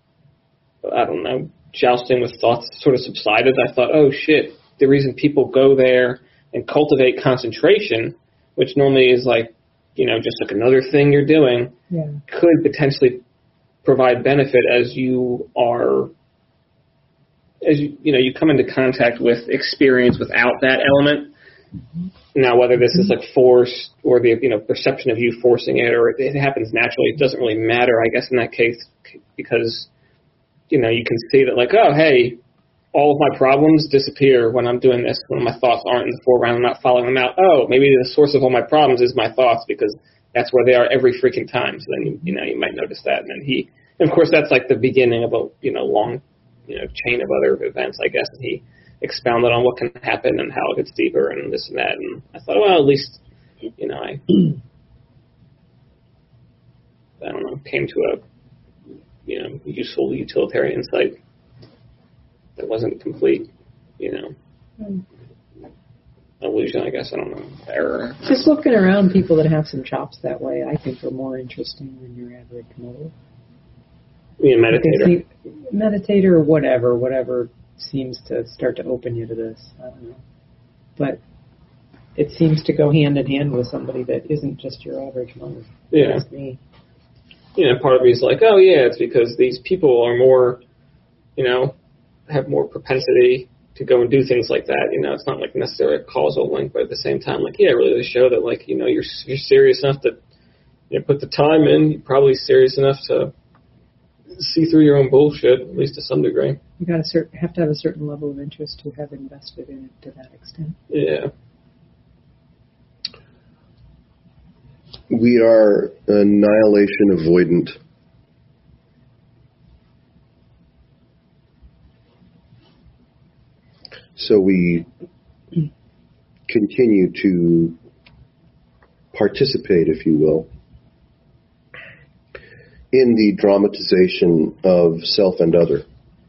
jousting with thoughts sort of subsided, I thought, oh, shit, the reason people go there and cultivate concentration, which normally is like, just like another thing you're doing, could potentially provide benefit as you come into contact with experience without that element. Now, whether this is like forced or the perception of you forcing it, or it happens naturally, it doesn't really matter, I guess, in that case, because you can see that, like, oh, hey, all of my problems disappear when I'm doing this, when my thoughts aren't in the foreground, I'm not following them out. Oh, maybe the source of all my problems is my thoughts, because that's where they are every freaking time. So then you might notice that, and then of course, that's like the beginning of a long chain of other events, I guess. And he expounded on what can happen and how it gets deeper and this and that. And I thought, well, at least I don't know, came to a useful utilitarian insight that wasn't complete, illusion, I guess. I don't know, error. Just looking around, people that have some chops that way, I think are more interesting than your average modal. You mean meditator? Meditator or whatever seems to start to open you to this. I don't know. But it seems to go hand in hand with somebody that isn't just your average modal. Yeah. That's me. Part of me is like, oh yeah, it's because these people are more, have more propensity to go and do things like that. It's not like necessarily a causal link, but at the same time, like, yeah, really to show that, like, you're serious enough that put the time in. You're probably serious enough to see through your own bullshit, at least to some degree. You have to have a certain level of interest to have invested in it to that extent. Yeah. We are annihilation avoidant. So we continue to participate, if you will, in the dramatization of self and other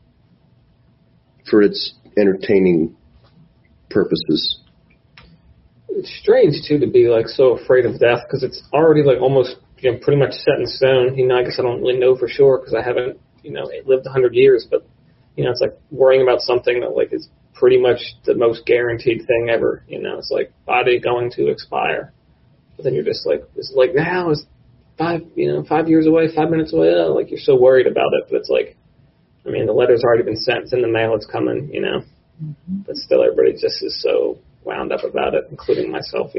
for its entertaining purposes. It's strange, too, to be, like, so afraid of death, because it's already, like, almost, pretty much set in stone. I guess I don't really know for sure, because I haven't, lived 100 years, but, it's like worrying about something that, like, is pretty much the most guaranteed thing ever. It's like body going to expire. But then you're just like, it's like now is 5 years away, 5 minutes away. Oh, like, you're so worried about it, but it's like, the letter's already been sent. It's in the mail. It's coming, Mm-hmm. But still, everybody just is so wound up about it, including myself,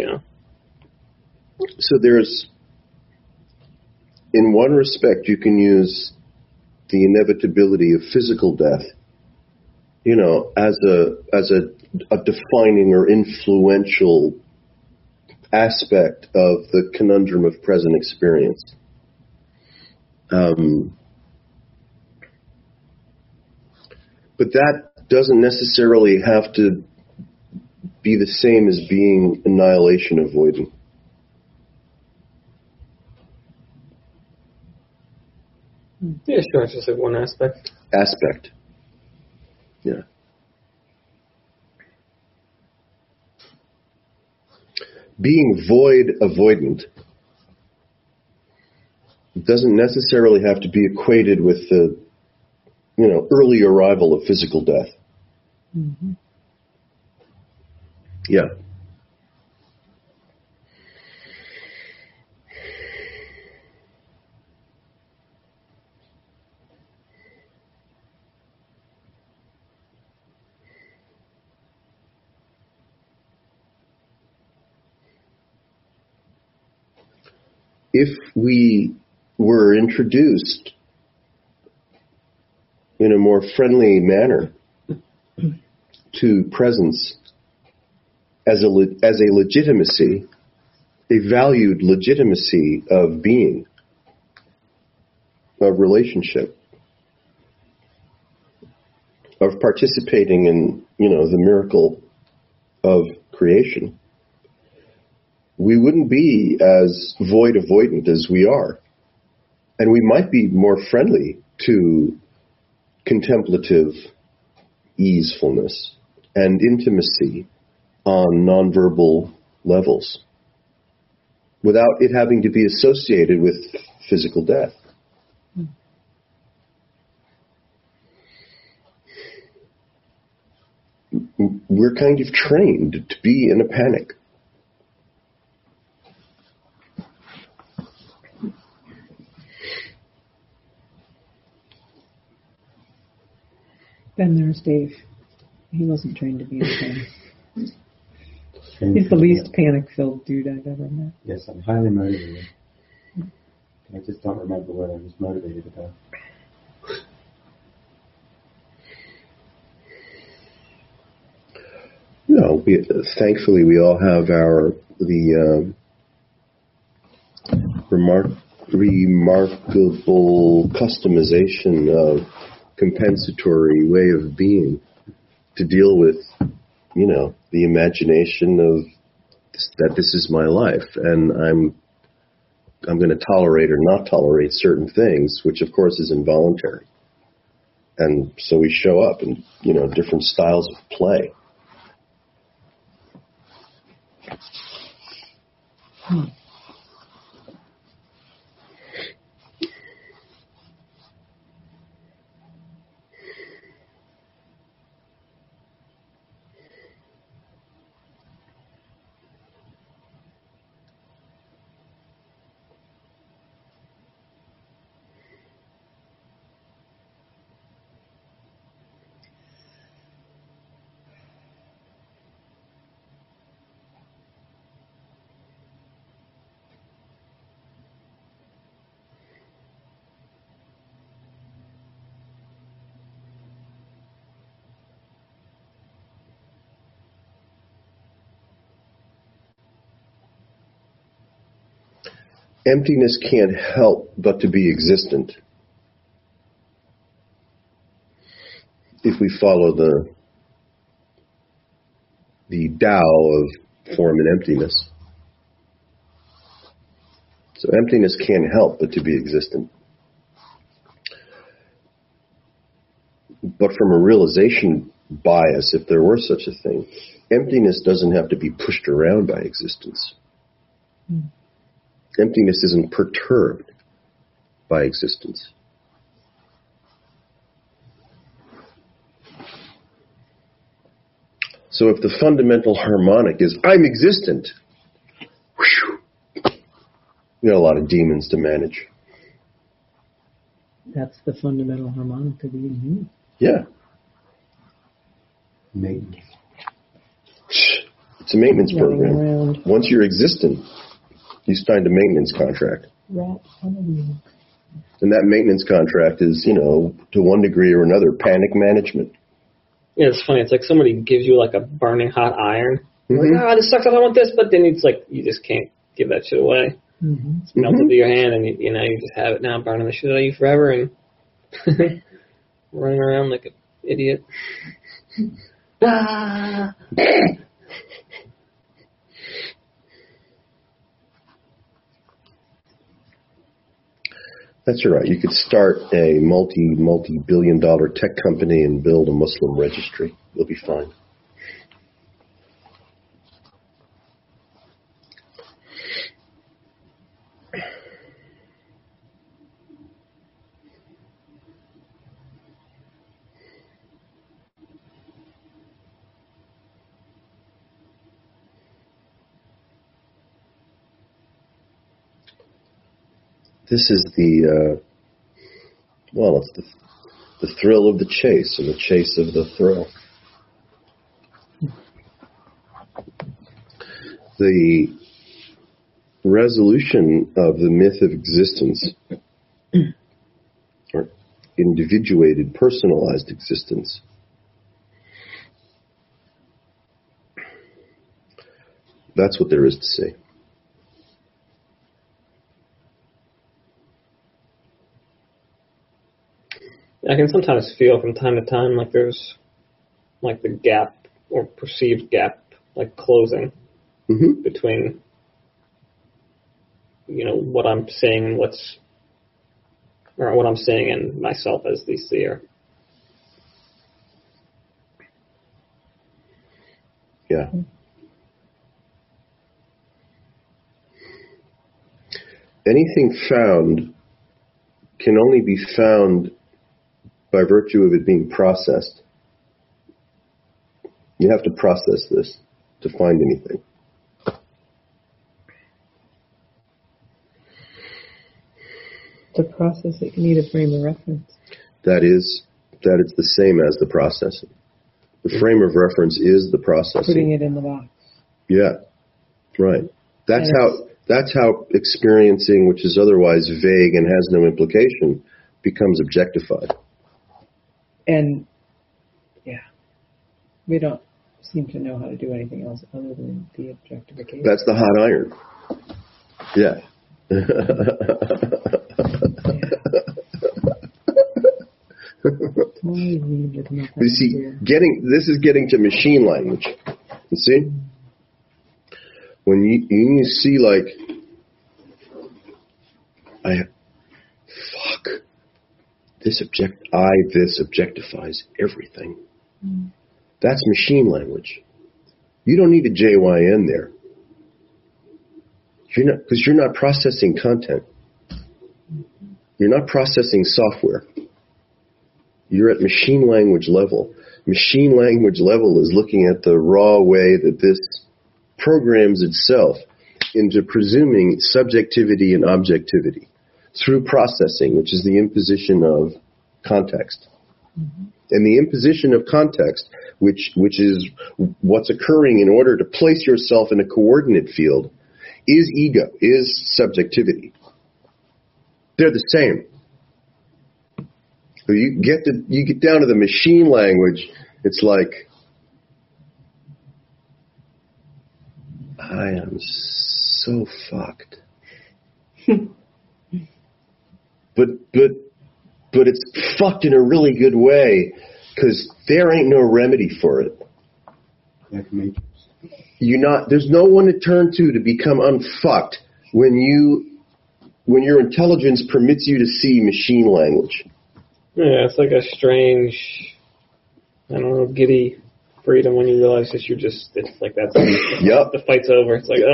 So there's, in one respect, you can use the inevitability of physical death, as a defining or influential aspect of the conundrum of present experience. But that doesn't necessarily have to be the same as being annihilation avoidant. Yeah, sure. It's just like one aspect. Yeah. Being void avoidant doesn't necessarily have to be equated with the, early arrival of physical death. Mm-hmm. Yeah. If we were introduced in a more friendly manner to presence as a legitimacy, a valued legitimacy of being, of relationship, of participating in, the miracle of creation, we wouldn't be as void avoidant as we are. And we might be more friendly to contemplative easefulness and intimacy on nonverbal levels without it having to be associated with physical death. We're kind of trained to be in a panic. Then there's Dave. He wasn't trained to be a fan. He's the least panic-filled dude I've ever met. Yes, I'm highly motivated. I just don't remember what I was motivated about. No, thankfully we all have remarkable customization of compensatory way of being to deal with, the imagination of that this is my life, and I'm going to tolerate or not tolerate certain things, which of course is involuntary. And so we show up in, different styles of play. Emptiness can't help but to be existent. If we follow the Tao of form and emptiness. So emptiness can't help but to be existent. But from a realization bias, if there were such a thing, emptiness doesn't have to be pushed around by existence. Emptiness isn't perturbed by existence. So if the fundamental harmonic is, I'm existent, whew, we got a lot of demons to manage. That's the fundamental harmonic of being human. Yeah. Maintenance. It's a maintenance Running program. around. Once you're existent, you signed a maintenance contract. Rat on a wheel. And that maintenance contract is, to one degree or another, panic management. Yeah, it's funny. It's like somebody gives you like a burning hot iron. You're Mm-hmm. like, this sucks. I don't want this. But then it's like you just can't give that shit away. Mm-hmm. It's melted to your hand, and you just have it now, burning the shit out of you forever, and running around like an idiot. Ah! That's all right. You could start a multi-billion-dollar tech company and build a Muslim registry. You'll be fine. This is it's the thrill of the chase and the chase of the thrill. The resolution of the myth of existence, or individuated, personalized existence, that's what there is to see. I can sometimes feel from time to time like there's like the gap or perceived gap like closing Mm-hmm. between what I'm saying and what I'm saying and myself as the seer. Yeah. Anything found can only be found by virtue of it being processed. You have to process this to find anything. To process it, you need a frame of reference. That is the same as the processing. The frame of reference is the processing. Putting it in the box. Yeah. Right. That's how experiencing, which is otherwise vague and has no implication, becomes objectified. And yeah, we don't seem to know how to do anything else other than the objectification. That's the hot iron. Yeah. You see, this is getting to machine language. You see? When you see like, this objectifies everything. That's machine language. You don't need a JYN there. Because you're not processing content. You're not processing software. You're at machine language level. Machine language level is looking at the raw way that this programs itself into presuming subjectivity and objectivity through processing, which is the imposition of context. Mm-hmm. And the imposition of context, which is what's occurring in order to place yourself in a coordinate field, is ego, is subjectivity. They're the same. So you get down to the machine language, it's like, I am so fucked. but it's fucked in a really good way, because there ain't no remedy for it. Like Matrix. There's no one to turn to become unfucked when your intelligence permits you to see machine language. Yeah, it's like a strange, I don't know, giddy freedom when you realize that it's like that's yep. The fight's over. It's like,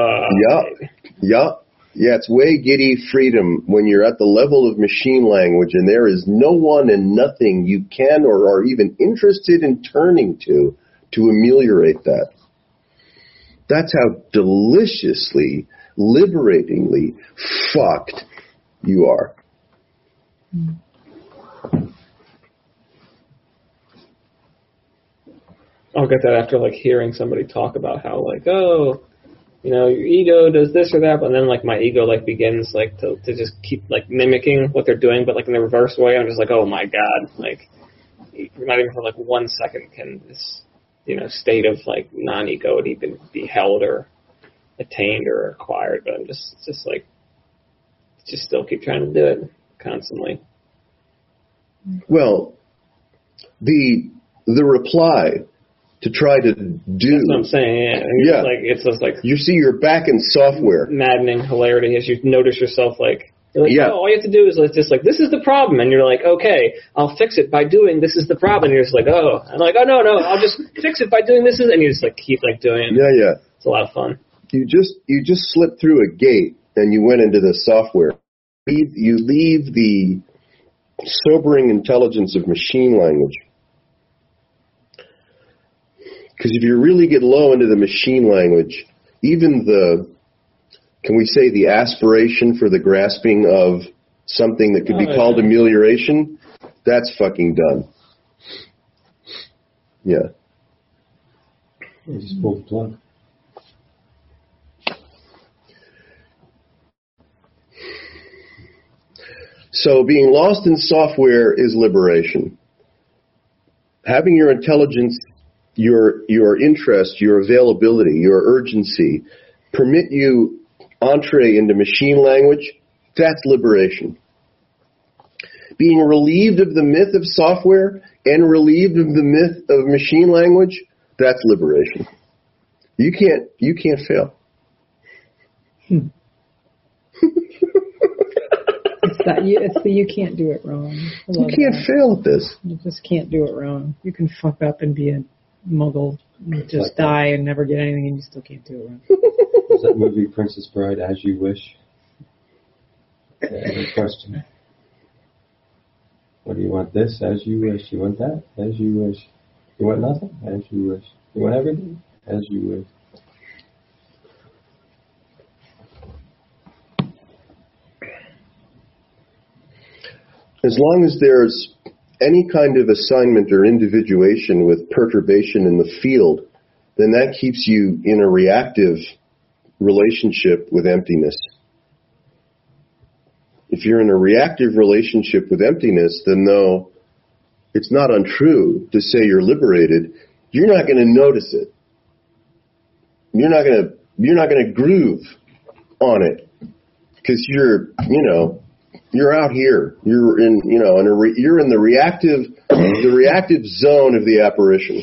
Yup. Yeah, it's way giddy freedom when you're at the level of machine language and there is no one and nothing you can or are even interested in turning to ameliorate that. That's how deliciously, liberatingly fucked you are. I'll get that after like hearing somebody talk about how like, oh, you know, your ego does this or that, but then like my ego like begins like to just keep like mimicking what they're doing, but like in the reverse way. I'm just like, oh my god, like not even for like 1 second can this, you know, state of like non-ego even be held or attained or acquired. But I'm just like, just still keep trying to do it constantly. Well, the reply to try to do. That's what I'm saying. Yeah. It's just like you see you're back in software. Maddening hilarity as you notice yourself like. You're like, yeah. Oh, all you have to do is just like, this is the problem. And you're like, okay, I'll fix it by doing this is the problem. And you're just like, oh. I'm like, oh, no, I'll just fix it by doing this. And you just like keep like doing it. Yeah. It's a lot of fun. You just slipped through a gate and you went into the software. You leave the sobering intelligence of machine language. Because if you really get low into the machine language, even can we say the aspiration for the grasping of something that could be called amelioration, that's fucking done. Yeah. You just pull the plug. So being lost in software is liberation. Having your intelligence, your interest, your availability, your urgency permit you entree into machine language, that's liberation. Being relieved of the myth of software and relieved of the myth of machine language, that's liberation. You can't fail. It's the you can't do it wrong. You can't fail at this. You just can't do it wrong. You can fuck up and be a muggle, and just die and never get anything, and you still can't do it wrong. Is that movie Princess Bride, As You Wish? Good question. What do you want? This? As you wish. You want that? As you wish. You want nothing? As you wish. You want everything? As you wish. As long as there's any kind of assignment or individuation with perturbation in the field, then that keeps you in a reactive relationship with emptiness. If you're in a reactive relationship with emptiness, then though it's not untrue to say you're liberated, you're not going to notice it. You're not going to groove on it because you're out here. You're in, you're in the reactive zone of the apparition.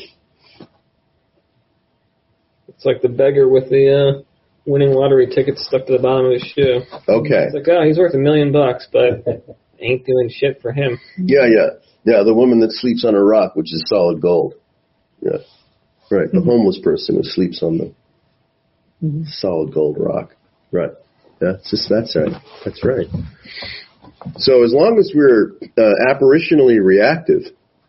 It's like the beggar with the winning lottery ticket stuck to the bottom of his shoe. Okay. It's like, oh, he's worth $1 million, but ain't doing shit for him. Yeah. The woman that sleeps on a rock, which is solid gold. Yeah. Right. The homeless person who sleeps on the solid gold rock. Right. That's right. That's right. So as long as we're apparitionally reactive,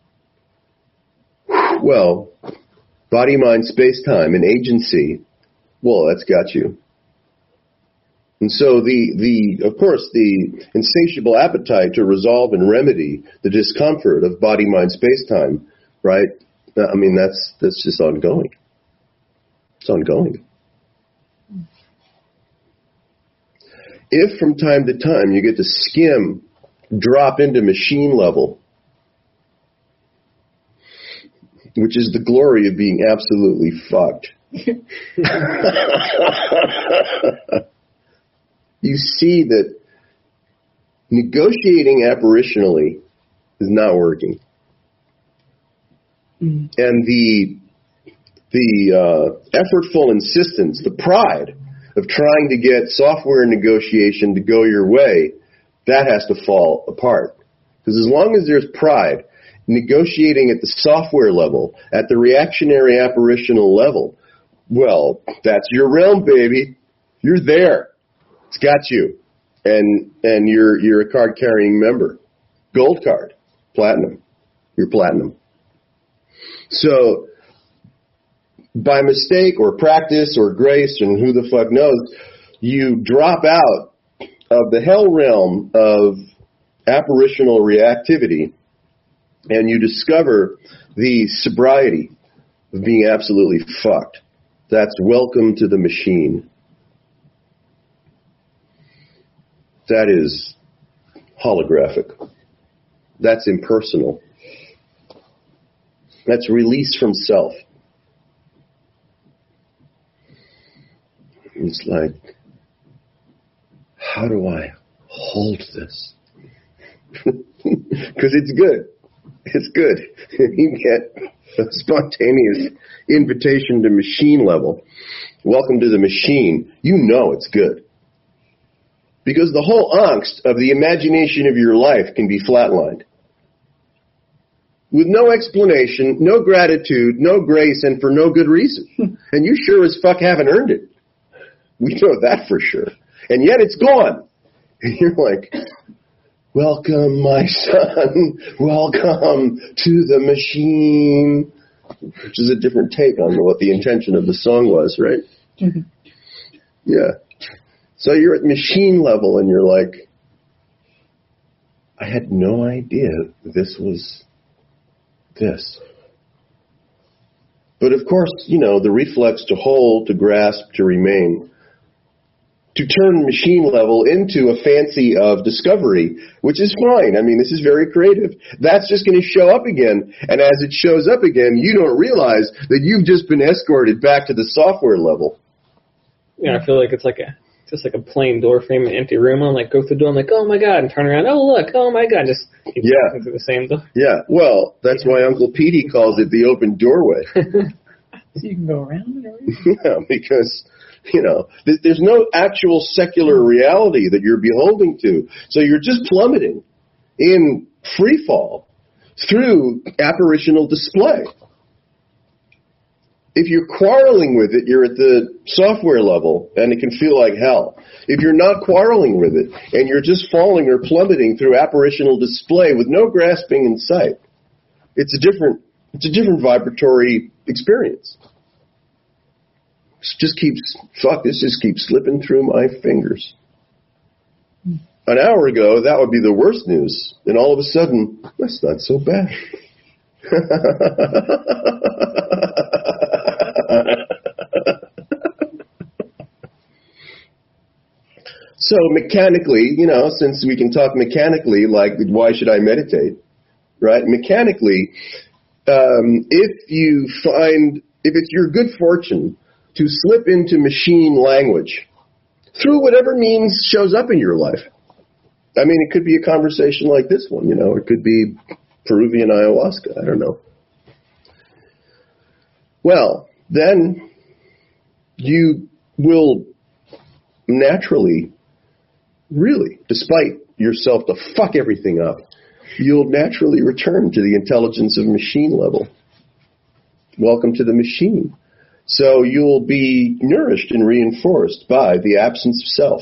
well, body, mind, space, time, and agency, well, that's got you. And so of course, the insatiable appetite to resolve and remedy the discomfort of body, mind, space, time, right? I mean, that's just ongoing. It's ongoing. If from time to time you get to drop into machine level, which is the glory of being absolutely fucked, you see that negotiating apparitionally is not working. And the effortful insistence, the pride of trying to get software negotiation to go your way, that has to fall apart. Because as long as there's pride, negotiating at the software level, at the reactionary apparitional level, well, that's your realm, baby. You're there. It's got you. And you're a card-carrying member. Gold card. Platinum. You're platinum. So, by mistake or practice or grace and who the fuck knows, you drop out of the hell realm of apparitional reactivity and you discover the sobriety of being absolutely fucked. That's welcome to the machine. That is holographic. That's impersonal. That's release from self. It's like, how do I hold this? Because it's good. It's good. You get a spontaneous invitation to machine level. Welcome to the machine. You know it's good. Because the whole angst of the imagination of your life can be flatlined. With no explanation, no gratitude, no grace, and for no good reason. And you sure as fuck haven't earned it. We know that for sure. And yet it's gone. And you're like, welcome, my son. Welcome to the machine. Which is a different take on what the intention of the song was, right? Mm-hmm. Yeah. So you're at machine level and you're like, I had no idea this was this. But of course, the reflex to hold, to grasp, to remain, to turn machine level into a fancy of discovery, which is fine. I mean, this is very creative. That's just going to show up again. And as it shows up again, you don't realize that you've just been escorted back to the software level. Yeah, I feel like it's just like a plain door frame, an empty room. I'm like, go through the door. I'm like, oh my God, and turn around. Oh look, oh my God, just keep walking through the same door. Yeah, well, that's why Uncle Petey calls it the open doorway. So you can go around it. Yeah, because there's no actual secular reality that you're beholding to. So you're just plummeting in free fall through apparitional display. If you're quarreling with it, you're at the software level, and it can feel like hell. If you're not quarreling with it, and you're just falling or plummeting through apparitional display with no grasping in sight, it's a different vibratory experience. This just keeps slipping through my fingers. An hour ago, that would be the worst news, and all of a sudden, that's not so bad. So mechanically, since we can talk mechanically, like why should I meditate, right? Mechanically, if it's your good fortune to slip into machine language through whatever means shows up in your life. I mean, it could be a conversation like this one, it could be Peruvian ayahuasca, I don't know. Well, then you will naturally, really, despite yourself to fuck everything up, you'll naturally return to the intelligence of machine level. Welcome to the machine. So you'll be nourished and reinforced by the absence of self.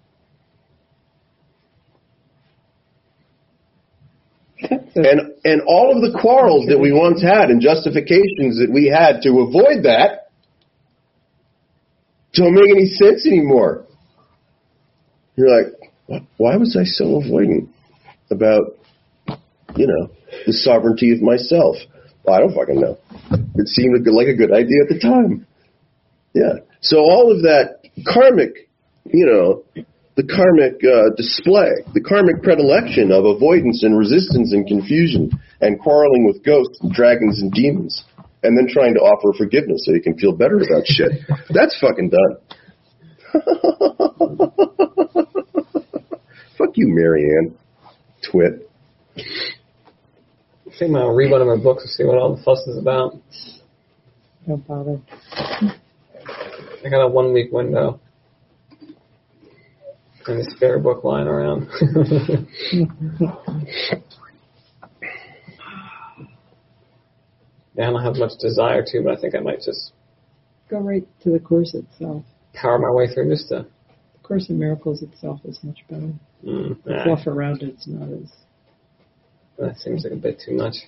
And all of the quarrels that we once had and justifications that we had to avoid that don't make any sense anymore. You're like, why was I so avoidant about, the sovereignty of myself? Well, I don't fucking know. It seemed like a good idea at the time. Yeah. So all of that karmic, the karmic display, the karmic predilection of avoidance and resistance and confusion and quarreling with ghosts and dragons and demons and then trying to offer forgiveness so you can feel better about shit. That's fucking done. Fuck you, Marianne. Twit. I think I'll read one of my books to see what all the fuss is about. Don't bother. I got a 1 week window. And a spare book lying around. Yeah, I don't have much desire to, but I think I might just Go right to the Course itself. power my way through this stuff. The Course in Miracles itself is much better. The Nah, fluff around it's not as... that seems like a bit too much.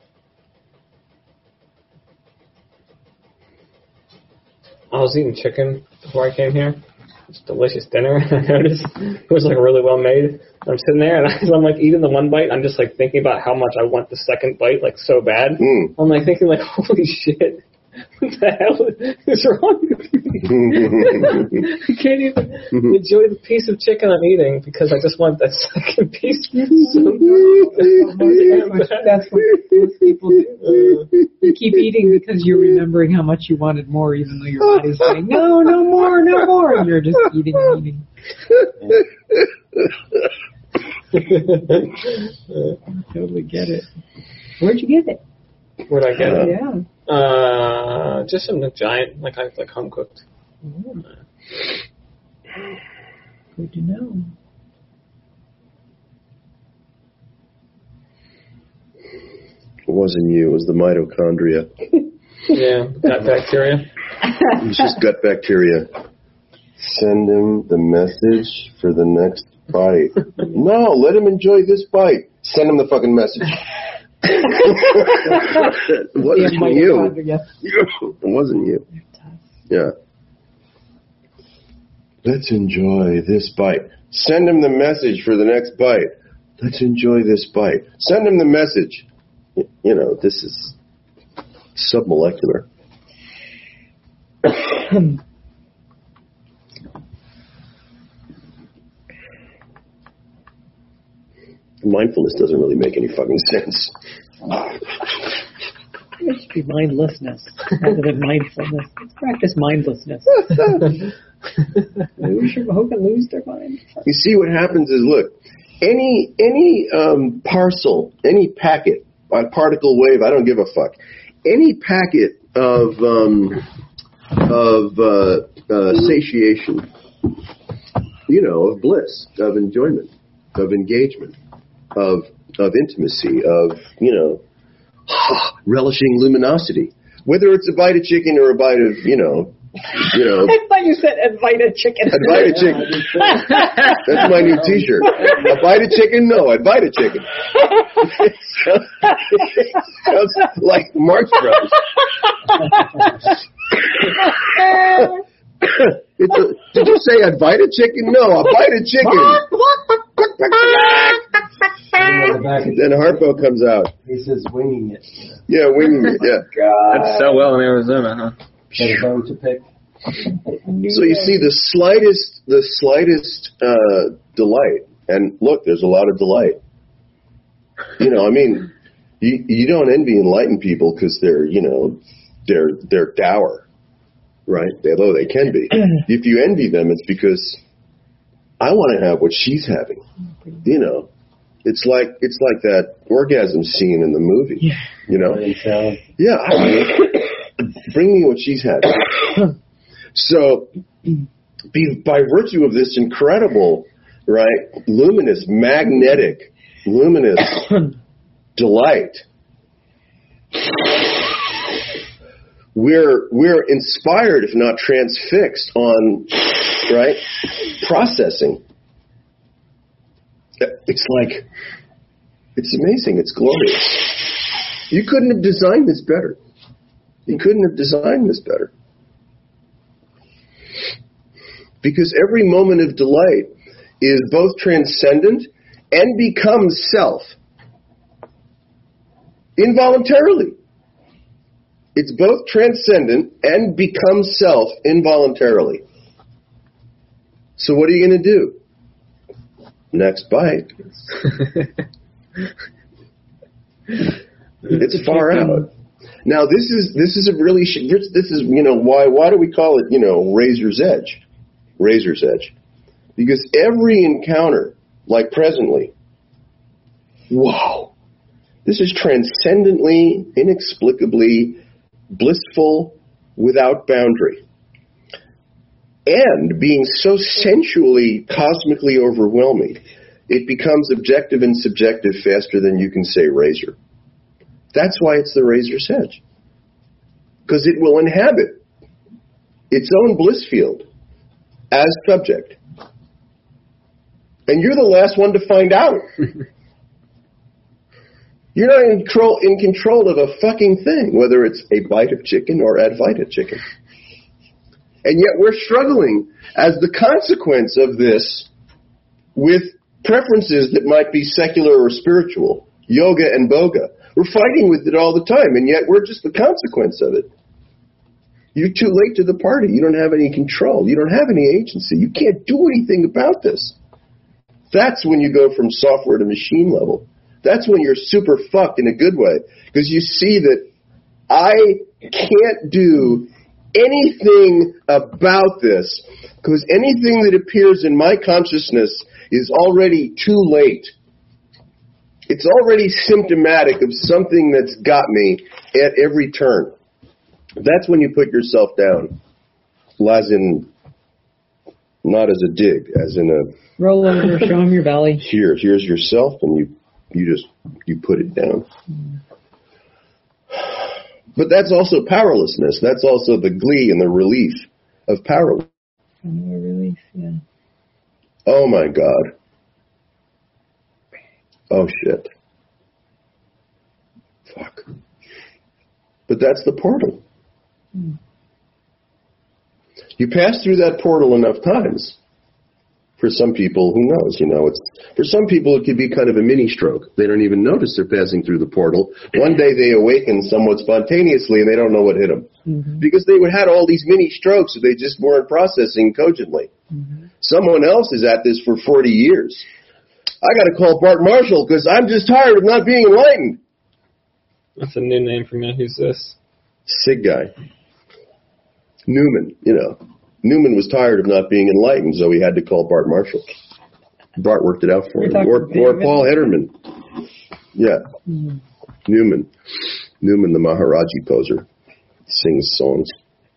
I was eating chicken before I came here. It's a delicious dinner. I noticed it was like really well made. I'm sitting there and as I'm like eating the one bite, I'm just like thinking about how much I want the second bite like so bad. I'm like thinking like, holy shit, what the hell is wrong with me? I can't even enjoy the piece of chicken I'm eating because I just want that second piece. That's what most people do. You keep eating because you're remembering how much you wanted more, even though your body's saying, no more, and you're just eating and eating. I totally get it. Where'd you get it? Where'd I get it? Yeah. Just some giant, like home cooked. Good to know. It wasn't you. It was the mitochondria. Yeah, gut bacteria. It's just gut bacteria. Send him the message for the next bite. No, let him enjoy this bite. Send him the fucking message. It wasn't you. It wasn't you. Yeah. Let's enjoy this bite. Send him the message for the next bite. Let's enjoy this bite. Send him the message. This is submolecular. Mindfulness doesn't really make any fucking sense. It should be mindlessness rather than mindfulness. Let's practice mindlessness. Who can lose their mind? You see, what happens is, look, any parcel, any packet, particle wave, I don't give a fuck. Any packet of satiation, of bliss, of enjoyment, of engagement, of intimacy, of relishing luminosity. Whether it's a bite of chicken or a bite of I thought you said invited chicken. I'd bite a chicken. That's my new T-shirt. A bite of chicken? No, I'd bite a chicken. It sounds like Marx Brothers. Did you say I'd bite a chicken? No, I'll bite a chicken. Then Harpo comes out. He says winging it. Yeah, winging it, yeah. That's so well in Arizona, huh? Got a bone to pick. So you see the slightest delight, and look, there's a lot of delight. You know, I mean, you don't envy enlightened people because they're, you know, they're dour, right? Although they can be. If you envy them, it's because I want to have what she's having. You know, it's like that orgasm scene in the movie. Yeah. You know, yeah. I mean, bring me what she's having. So, by virtue of this incredible, right, luminous delight, we're inspired, if not transfixed, on, right, processing. It's like, it's amazing. It's glorious. You couldn't have designed this better. You couldn't have designed this better. Because every moment of delight is both transcendent and becomes self. Involuntarily. It's both transcendent and becomes self involuntarily. So what are you going to do? Next bite. It's far out. Now this is a really this is, you know, why do we call it, you know, razor's edge? Razor's edge. Because every encounter, like presently, wow, this is transcendently, inexplicably blissful, without boundary. And being so sensually, cosmically overwhelming, it becomes objective and subjective faster than you can say razor. That's why it's the razor's edge. Because it will inhabit its own bliss field as subject. And you're the last one to find out. You're not in control of a fucking thing, whether it's a bite of chicken or Advaita chicken. And yet we're struggling as the consequence of this with preferences that might be secular or spiritual, yoga and boga. We're fighting with it all the time, and yet we're just the consequence of it. You're too late to the party. You don't have any control. You don't have any agency. You can't do anything about this. That's when you go from software to machine level. That's when you're super fucked in a good way, because you see that I can't do anything about this, because anything that appears in my consciousness is already too late. It's already symptomatic of something that's got me at every turn. That's when you put yourself down, as in, not as a dig, as in a roll over, show them your belly. Here's yourself, and you put it down. But that's also powerlessness. That's also the glee and the relief of powerlessness. Relief, yeah. Oh my God. Oh shit. Fuck. But that's the portal. You pass through that portal enough times. For some people, who knows, you know, for some people it could be kind of a mini stroke. They don't even notice they're passing through the portal. One day they awaken somewhat spontaneously and they don't know what hit them. Mm-hmm. Because they had all these mini strokes that they just weren't processing cogently. Mm-hmm. Someone else is at this for 40 years. I got to call Bart Marshall because I'm just tired of not being enlightened. That's a new name for me. Who's this? Sig guy. Newman, you know. Newman was tired of not being enlightened, so he had to call Bart Marshall. Bart worked it out for him. Or Paul Hederman. Yeah. Mm-hmm. Newman, the Maharaji poser, sings songs.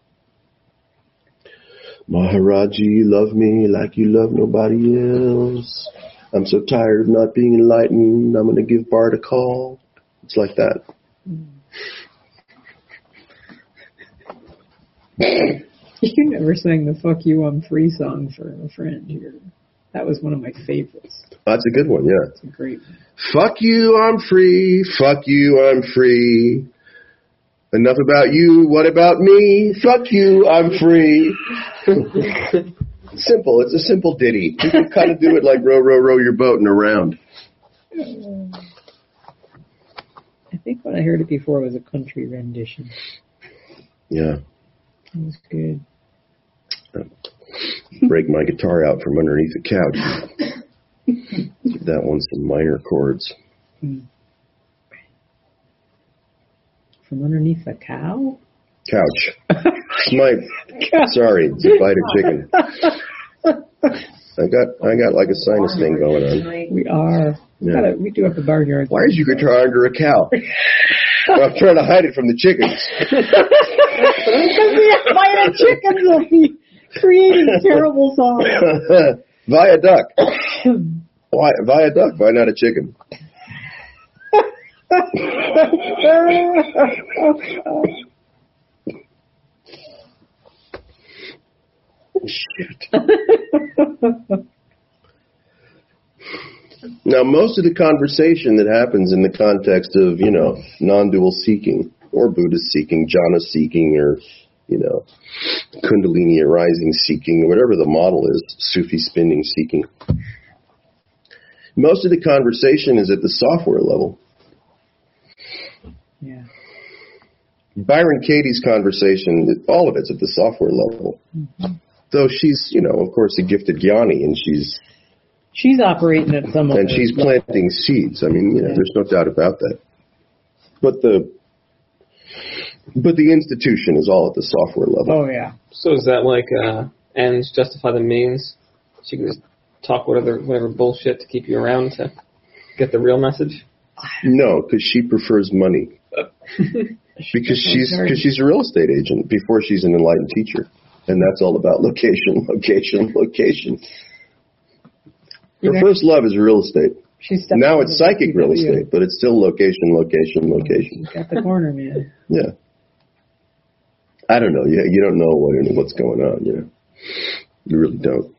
Maharaji, love me like you love nobody else. I'm so tired of not being enlightened. I'm going to give Bart a call. It's like that. You never sang the "Fuck You, I'm Free" song for a friend here. That was one of my favorites. That's a good one, yeah. It's a great one. Fuck you, I'm free. Fuck you, I'm free. Enough about you, what about me? Fuck you, I'm free. Simple, it's a simple ditty. You can kind of do it like row, row, row your boat and around. I think when I heard it before it was a country rendition. Yeah. It was good. break my guitar out from underneath the couch. Give that one some minor chords. From underneath the cow? Couch. Sorry, it's a bite of chicken. I got like a sinus thing going on. We are. Yeah. We do have the barnyard. Why is your guitar under a cow? Well, I'm trying to hide it from the chickens. Because the bite of chickens will be creating terrible songs. Viaduct. Why viaduct? Why not a chicken? Shit. Now, most of the conversation that happens in the context of, non-dual seeking, or Buddhist seeking, jhana seeking, or, Kundalini arising seeking, or whatever the model is, Sufi spinning seeking. Most of the conversation is at the software level. Yeah. Byron Katie's conversation, all of it's at the software level. Mm-hmm. Though she's, of course, a gifted jnani, and she's operating at some of and she's planting seeds. I mean, there's no doubt about that. But the institution is all at the software level. Oh yeah. So is that like ends justify the means? She can just talk whatever bullshit to keep you around to get the real message? No, because she prefers money. Because she's a real estate agent before she's an enlightened teacher. And that's all about location, location, location. Her first love is real estate. Now it's psychic real estate, but it's still location, location, location. You got the corner, man. Yeah. I don't know. You don't know what's going on, You really don't.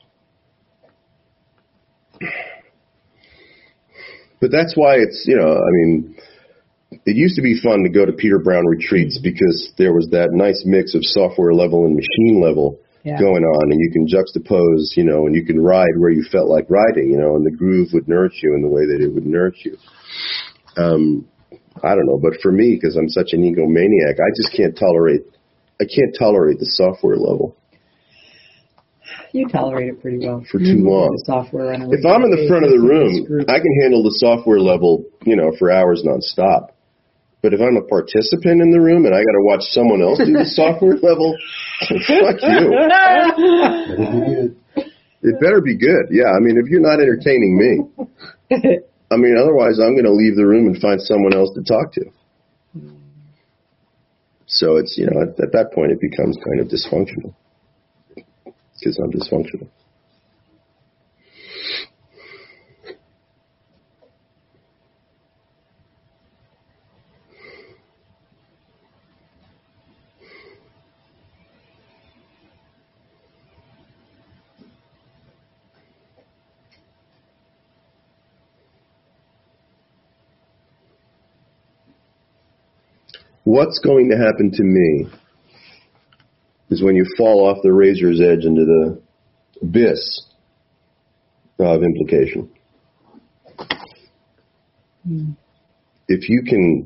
But that's why it's, it used to be fun to go to Peter Brown retreats because there was that nice mix of software level and machine level going on, and you can juxtapose, and you can ride where you felt like riding, and the groove would nourish you in the way that it would nourish you. I don't know, but for me, because I'm such an egomaniac, I just can't tolerate the software level. You tolerate it pretty well. For too long. The software if I'm in the front of the room, I can handle the software level, for hours nonstop. But if I'm a participant in the room and I got to watch someone else do the software level, fuck you. It better be good. Yeah, if you're not entertaining me, otherwise I'm going to leave the room and find someone else to talk to. So it's, at that point it becomes kind of dysfunctional. Because I'm dysfunctional. What's going to happen to me is when you fall off the razor's edge into the abyss of implication. If you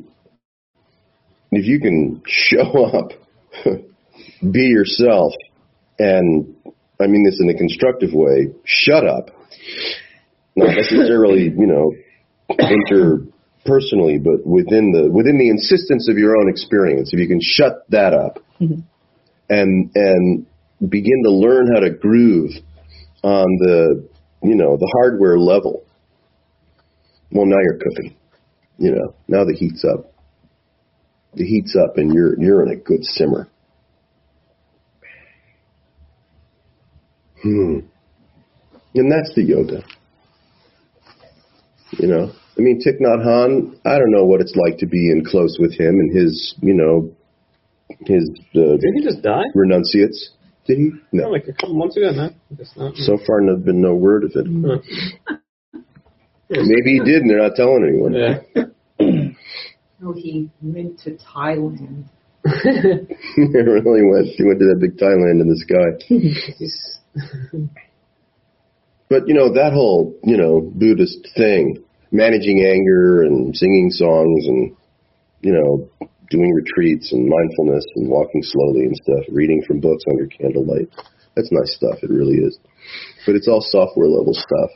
can show up, be yourself, and I mean this in a constructive way, shut up. Not necessarily, interpersonally, but within the insistence of your own experience. If you can shut that up. Mm-hmm. And begin to learn how to groove on the hardware level. Well, now you're cooking. Now the heat's up. The heat's up, and you're in a good simmer. And that's the yoga. Thich Nhat Hanh, I don't know what it's like to be in close with him and his, did he just die? Renunciates. Did he? No. Like a couple months ago, no? I guess not. So far, there's been no word of it. Maybe he did, and they're not telling anyone. Yeah. No, he went to Thailand. He really went. He went to that big Thailand in the sky. But, that whole, Buddhist thing, managing anger and singing songs and, doing retreats and mindfulness and walking slowly and stuff, reading from books under candlelight. That's nice stuff. It really is. But it's all software level stuff.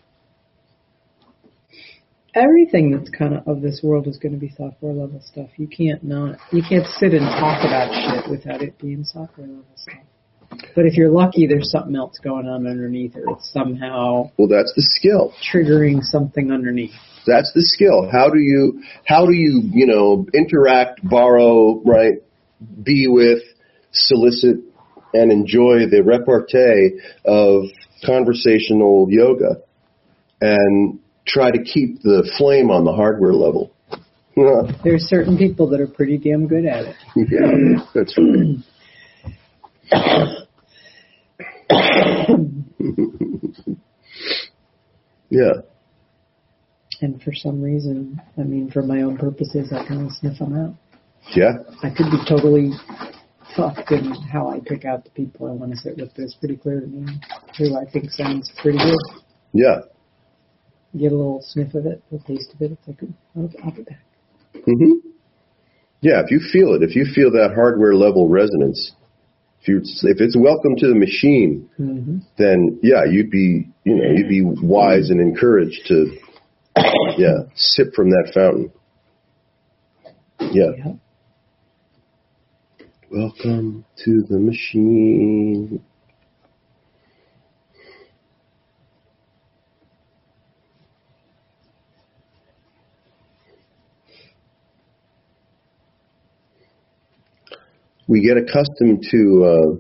Everything that's kind of this world is going to be software level stuff. You can't sit and talk about shit without it being software level stuff. But if you're lucky, there's something else going on underneath, or it's somehow that's the skill. Triggering something underneath. That's the skill. How do you interact, borrow, right, be with, solicit, and enjoy the repartee of conversational yoga and try to keep the flame on the hardware level. There's certain people that are pretty damn good at it. Yeah, that's right. Yeah. And for some reason, for my own purposes, I can sniff them out. Yeah. I could be totally fucked in how I pick out the people I want to sit with. It's pretty clear to me who I think sounds pretty good. Yeah. Get a little sniff of it, a taste of it. It's like, I'll be back. Mm-hmm. Yeah, if you feel it, if you feel that hardware level resonance, if it's welcome to the machine, mm-hmm. then yeah, you'd be wise and encouraged to sip from that fountain. Yeah. Yep. Welcome to the machine. We get accustomed to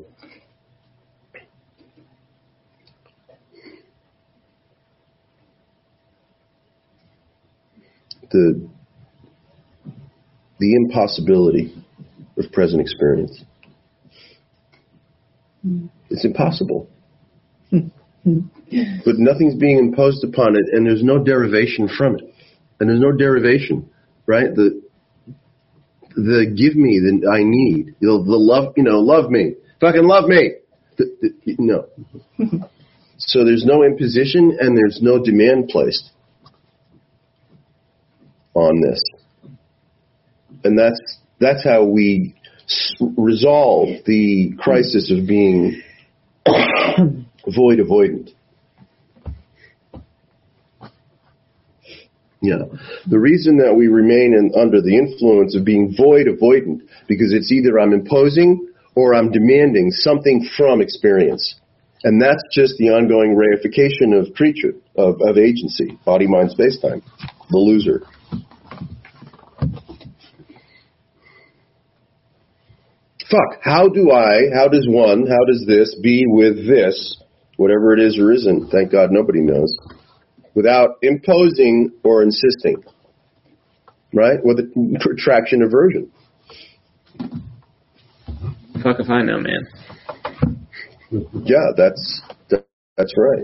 the impossibility of present experience. It's impossible. But nothing's being imposed upon it, and there's no derivation from it. And there's no derivation, right? The give me that I need. The love, love me. Fucking love me. No. So there's no imposition and there's no demand placed on this. And that's how we resolve the crisis of being void avoidant. Yeah. The reason that we remain under the influence of being void avoidant, because it's either I'm imposing or I'm demanding something from experience. And that's just the ongoing reification of creature, of agency, body, mind, space-time, the loser. Fuck, how does this be with this, whatever it is or isn't, thank God nobody knows, without imposing or insisting, right? With a protraction aversion. Fuck if I know, man. Yeah, that's right.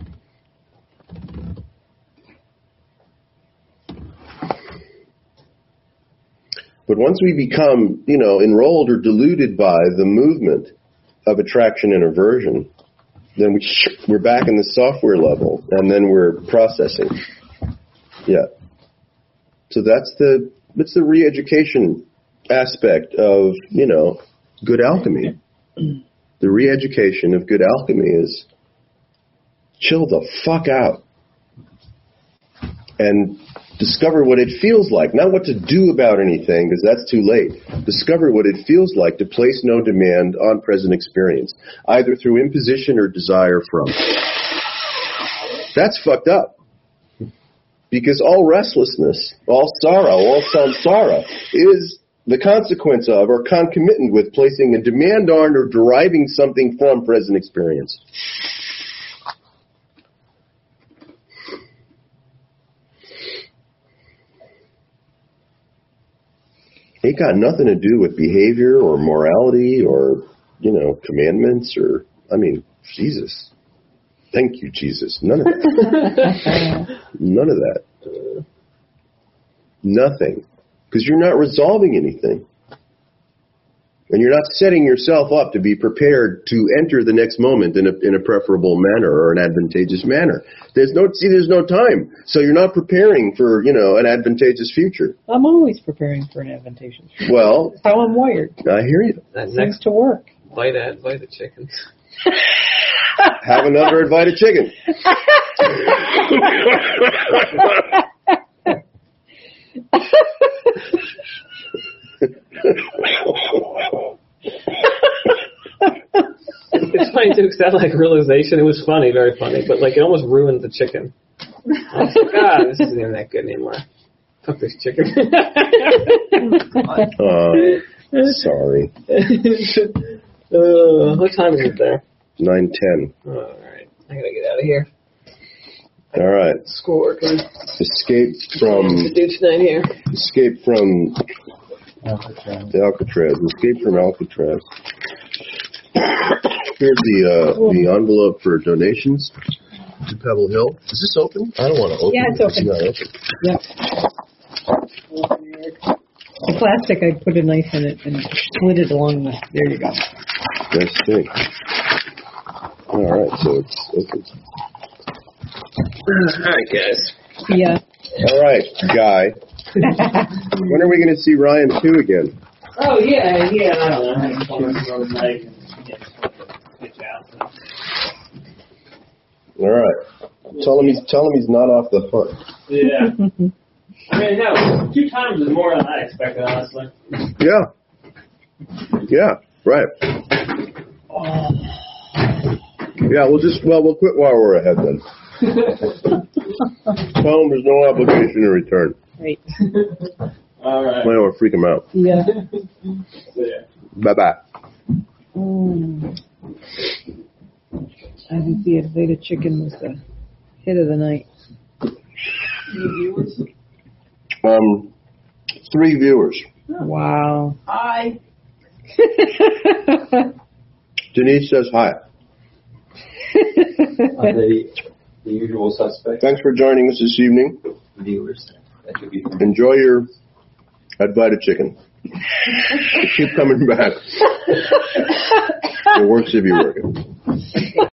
But once we become, enrolled or deluded by the movement of attraction and aversion, then we're back in the software level, and then we're processing. Yeah. So that's the re-education aspect of, good alchemy. The re-education of good alchemy is chill the fuck out and discover what it feels like. Not what to do about anything, because that's too late. Discover what it feels like to place no demand on present experience, either through imposition or desire from. That's fucked up. Because all restlessness, all sorrow, all samsara is the consequence of or concomitant with placing a demand on or deriving something from present experience. It got nothing to do with behavior or morality or, commandments or, Jesus. Thank you, Jesus. None of that. None of that. Nothing. Because you're not resolving anything. And you're not setting yourself up to be prepared to enter the next moment in a preferable manner or an advantageous manner. There's no time. So you're not preparing for, an advantageous future. I'm always preparing for an advantageous future. Well, that's how I'm wired. I hear you. That Seems to work. Bite the chickens. Have another invited chicken. It's funny too, because that like realization, it was funny, very funny, but like it almost ruined the chicken. I was like, this isn't even that good anymore. Fuck this chicken. Sorry. What time is it there? 9:10. Alright, I gotta get out of here. All right. Schoolwork. Escape from here. Escape from Alcatraz. Alcatraz. Escape from Alcatraz. Here's the envelope for donations to Pebble Hill. Is this open? I don't want to open it. Yeah, it's open. Not open. Yep. The plastic, I put a knife in it and slid it along the. There you go. Nice thing. All right, so it's open. Alright, guys. Yeah. All right, Guy. When are we going to see Ryan 2 again? Oh, yeah, I don't know. I just wanted to go tonight and get you out. All right. Tell him he's not off the hook. Yeah. I mean, no, 2 times is more than I expected, honestly. Yeah. Yeah. Right. Yeah. We'll quit while we're ahead then. Tell him there's no obligation to return. Right. All right. Might want to freak him out. Yeah. Bye bye. I think the invited chicken was the hit of the night. 3 viewers. Wow. Hi. Denise says hi. Are they the usual suspects? Thanks for joining us this evening. Viewers. That should be Enjoy your invited chicken. Keep coming back. It works if you work it.